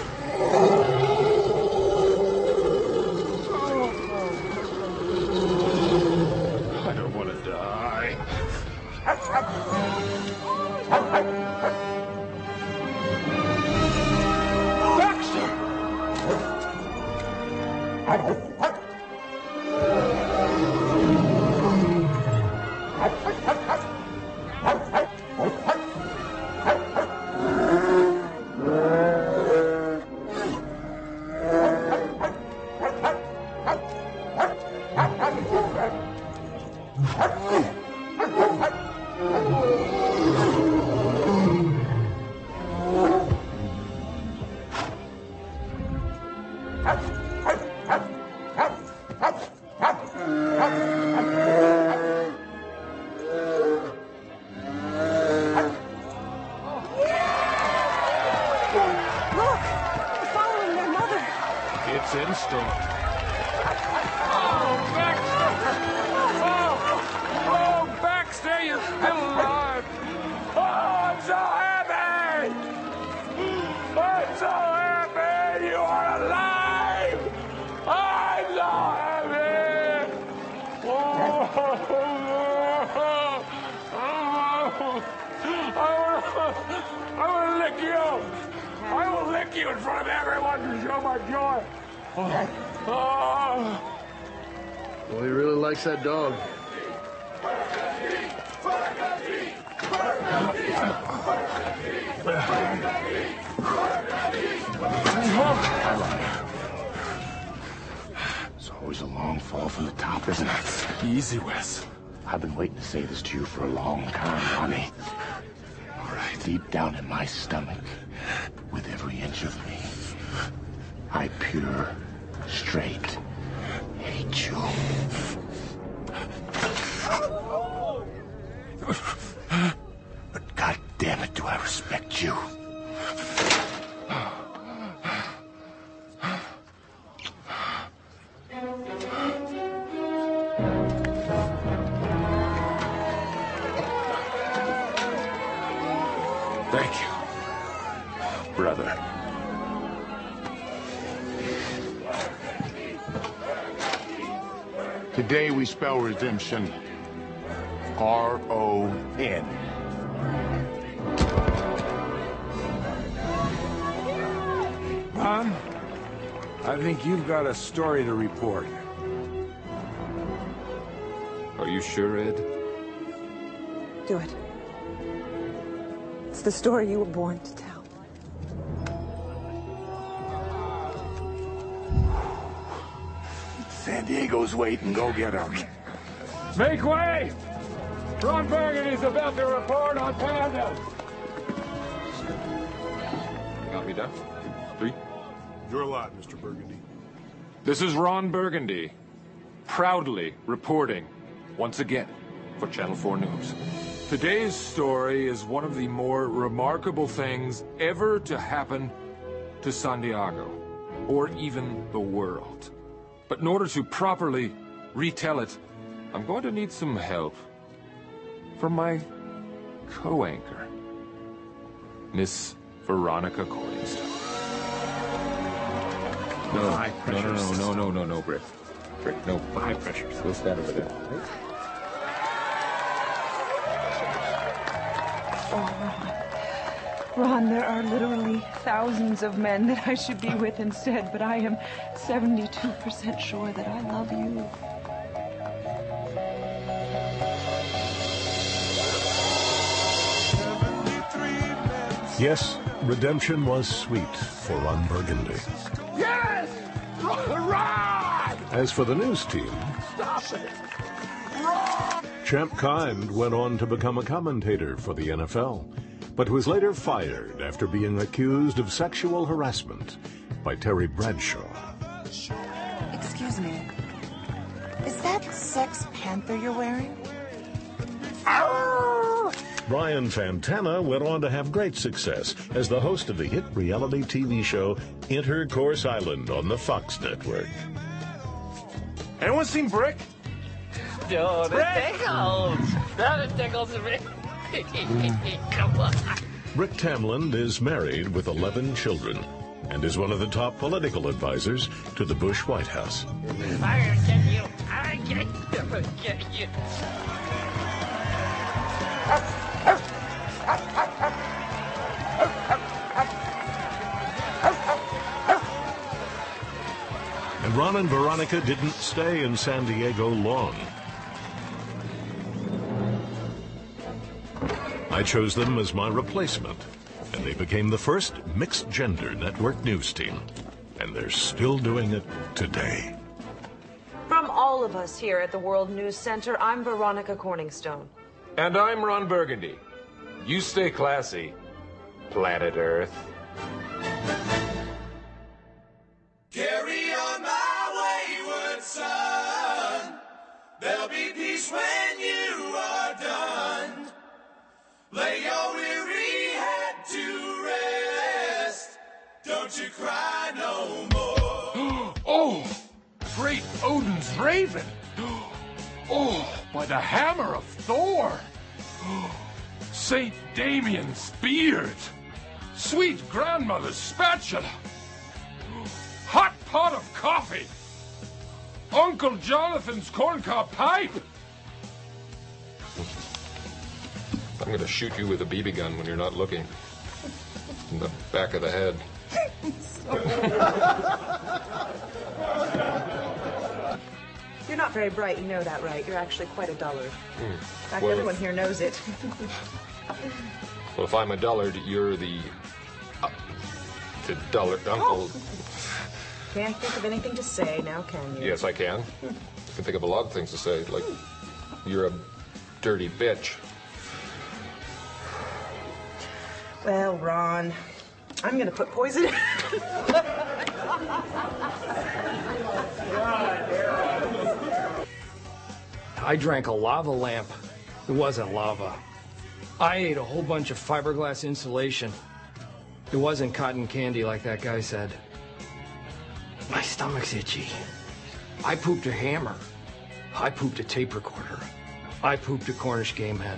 I don't want to die. Well, he really likes that dog. It's always a long fall from the top, isn't it? Easy, Wes. I've been waiting to say this to you for a long time, Ronnie. All right. Deep down in my stomach, with every inch of me, I pure, straight hate you. But God damn it, do I respect you. Thank you, brother. Today we spell redemption R O N. Ron, I think you've got a story to report. Are you sure, Ed? Do it. It's the story you were born to tell. San Diego's waiting. Go get him. Make way! Ron Burgundy's about to report on Panda. Got me down. Three. Your lot, Mister Burgundy. This is Ron Burgundy, proudly reporting once again for Channel four News. Today's story is one of the more remarkable things ever to happen to San Diego, or even the world. But in order to properly retell it, I'm going to need some help from my co-anchor. Miss Veronica Corningstone. No, High no, pressure no, no, system. no, no, no, no, Brick. Brick, no. High pressure. Go stand over there. Oh, Ron. Ron, there are literally thousands of men that I should be with instead, but I am seventy-two percent sure that I love you. Yes, redemption was sweet for Ron Burgundy. Yes! Rod! As for the news team, Stop it! Rod! Champ Kind went on to become a commentator for the N F L, but was later fired after being accused of sexual harassment by Terry Bradshaw. Excuse me. Is that Sex Panther you're wearing? Brian Fantana went on to have great success as the host of the hit reality T V show Intercourse Island on the Fox network. Anyone seen Brick? Dude, Brick! it tickles. That it tickles me. Come on. Rick Tamland is married with eleven children and is one of the top political advisors to the Bush White House. I'm gonna get you. I'm gonna get you. I'm gonna get you. And Ron and Veronica didn't stay in San Diego long. I chose them as my replacement, and they became the first mixed-gender network news team. And they're still doing it today. From all of us here at the World News Center, I'm Veronica Corningstone. And I'm Ron Burgundy. You stay classy, planet Earth. Carry on my wayward son. There'll be peace when you are done. Lay your weary head to rest. Don't you cry no more. Oh, great Odin's raven. Oh, by the hammer of Thor. Saint Damian's beard. Sweet grandmother's spatula. Hot pot of coffee. Uncle Jonathan's corncob pipe. I'm gonna shoot you with a B B gun when you're not looking. In the back of the head. You're not very bright, you know that, right? You're actually quite a dullard. Mm. In fact, Well, everyone here knows it. Well, if I'm a dullard, you're the... Uh, the dullard uncle. Can't think of anything to say now, can you? Yes, I can. I can think of a lot of things to say, like, you're a dirty bitch. Well, Ron, I'm gonna put poison. I drank a lava lamp. It wasn't lava. I ate a whole bunch of fiberglass insulation. It wasn't cotton candy like that guy said. My stomach's itchy. I pooped a hammer. I pooped a tape recorder. I pooped a Cornish game hen.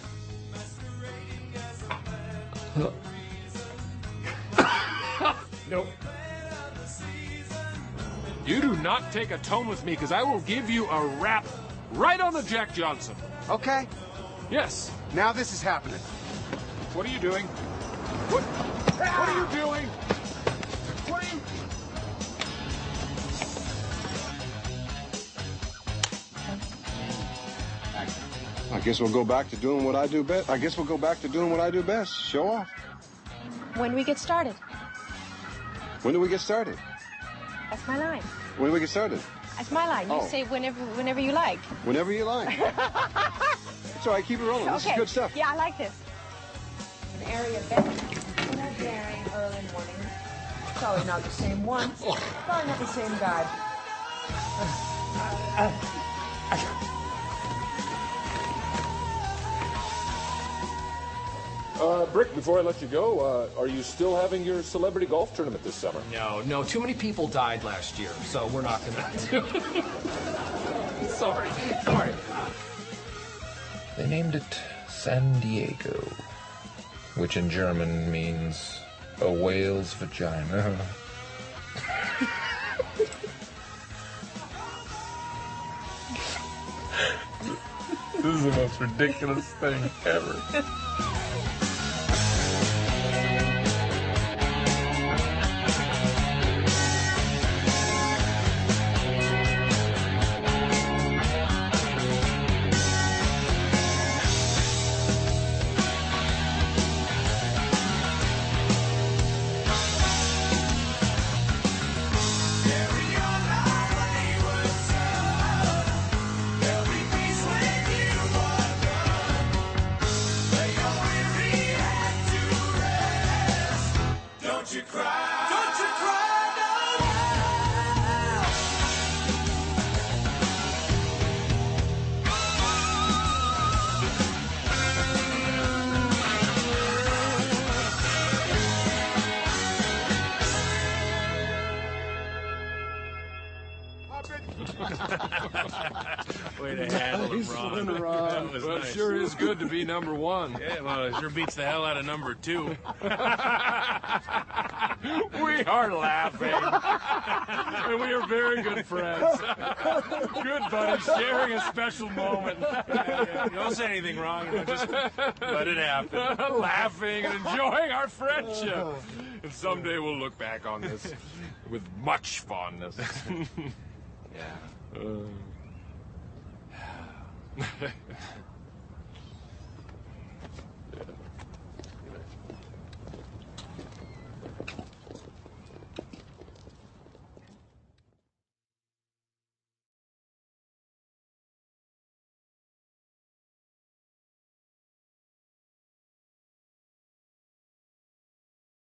Nope. You do not take a tone with me, because I will give you a rap right on the Jack Johnson. Okay. Yes. Now this is happening. What are you doing? What? What are you doing? What are you? I guess we'll go back to doing what I do best. I guess we'll go back to doing what I do best. Show off. When we get started. When do we get started? That's my line. When do we get started? That's my line. You Oh. say whenever whenever you like. Whenever you like. It's all right. Keep it rolling. This okay. is good stuff. Yeah, I like this. An area better. Daring early morning. Probably not the same one. Probably not the same guy. Uh, Brick, before I let you go, uh, are you still having your celebrity golf tournament this summer? No, no, too many people died last year, so we're not gonna do it. Sorry, sorry. They named it San Diego. which in German means a whale's vagina. This is the most ridiculous thing ever. Way to handle it, Ron. That was Well, nice. it sure is good to be number one. Yeah, well, it sure beats the hell out of number two. We are laughing. And we are very good friends. Good buddies, sharing a special moment. You don't say anything wrong, you know, just let it happen. Laughing and enjoying our friendship. And someday we'll look back on this with much fondness. Yeah. Uh.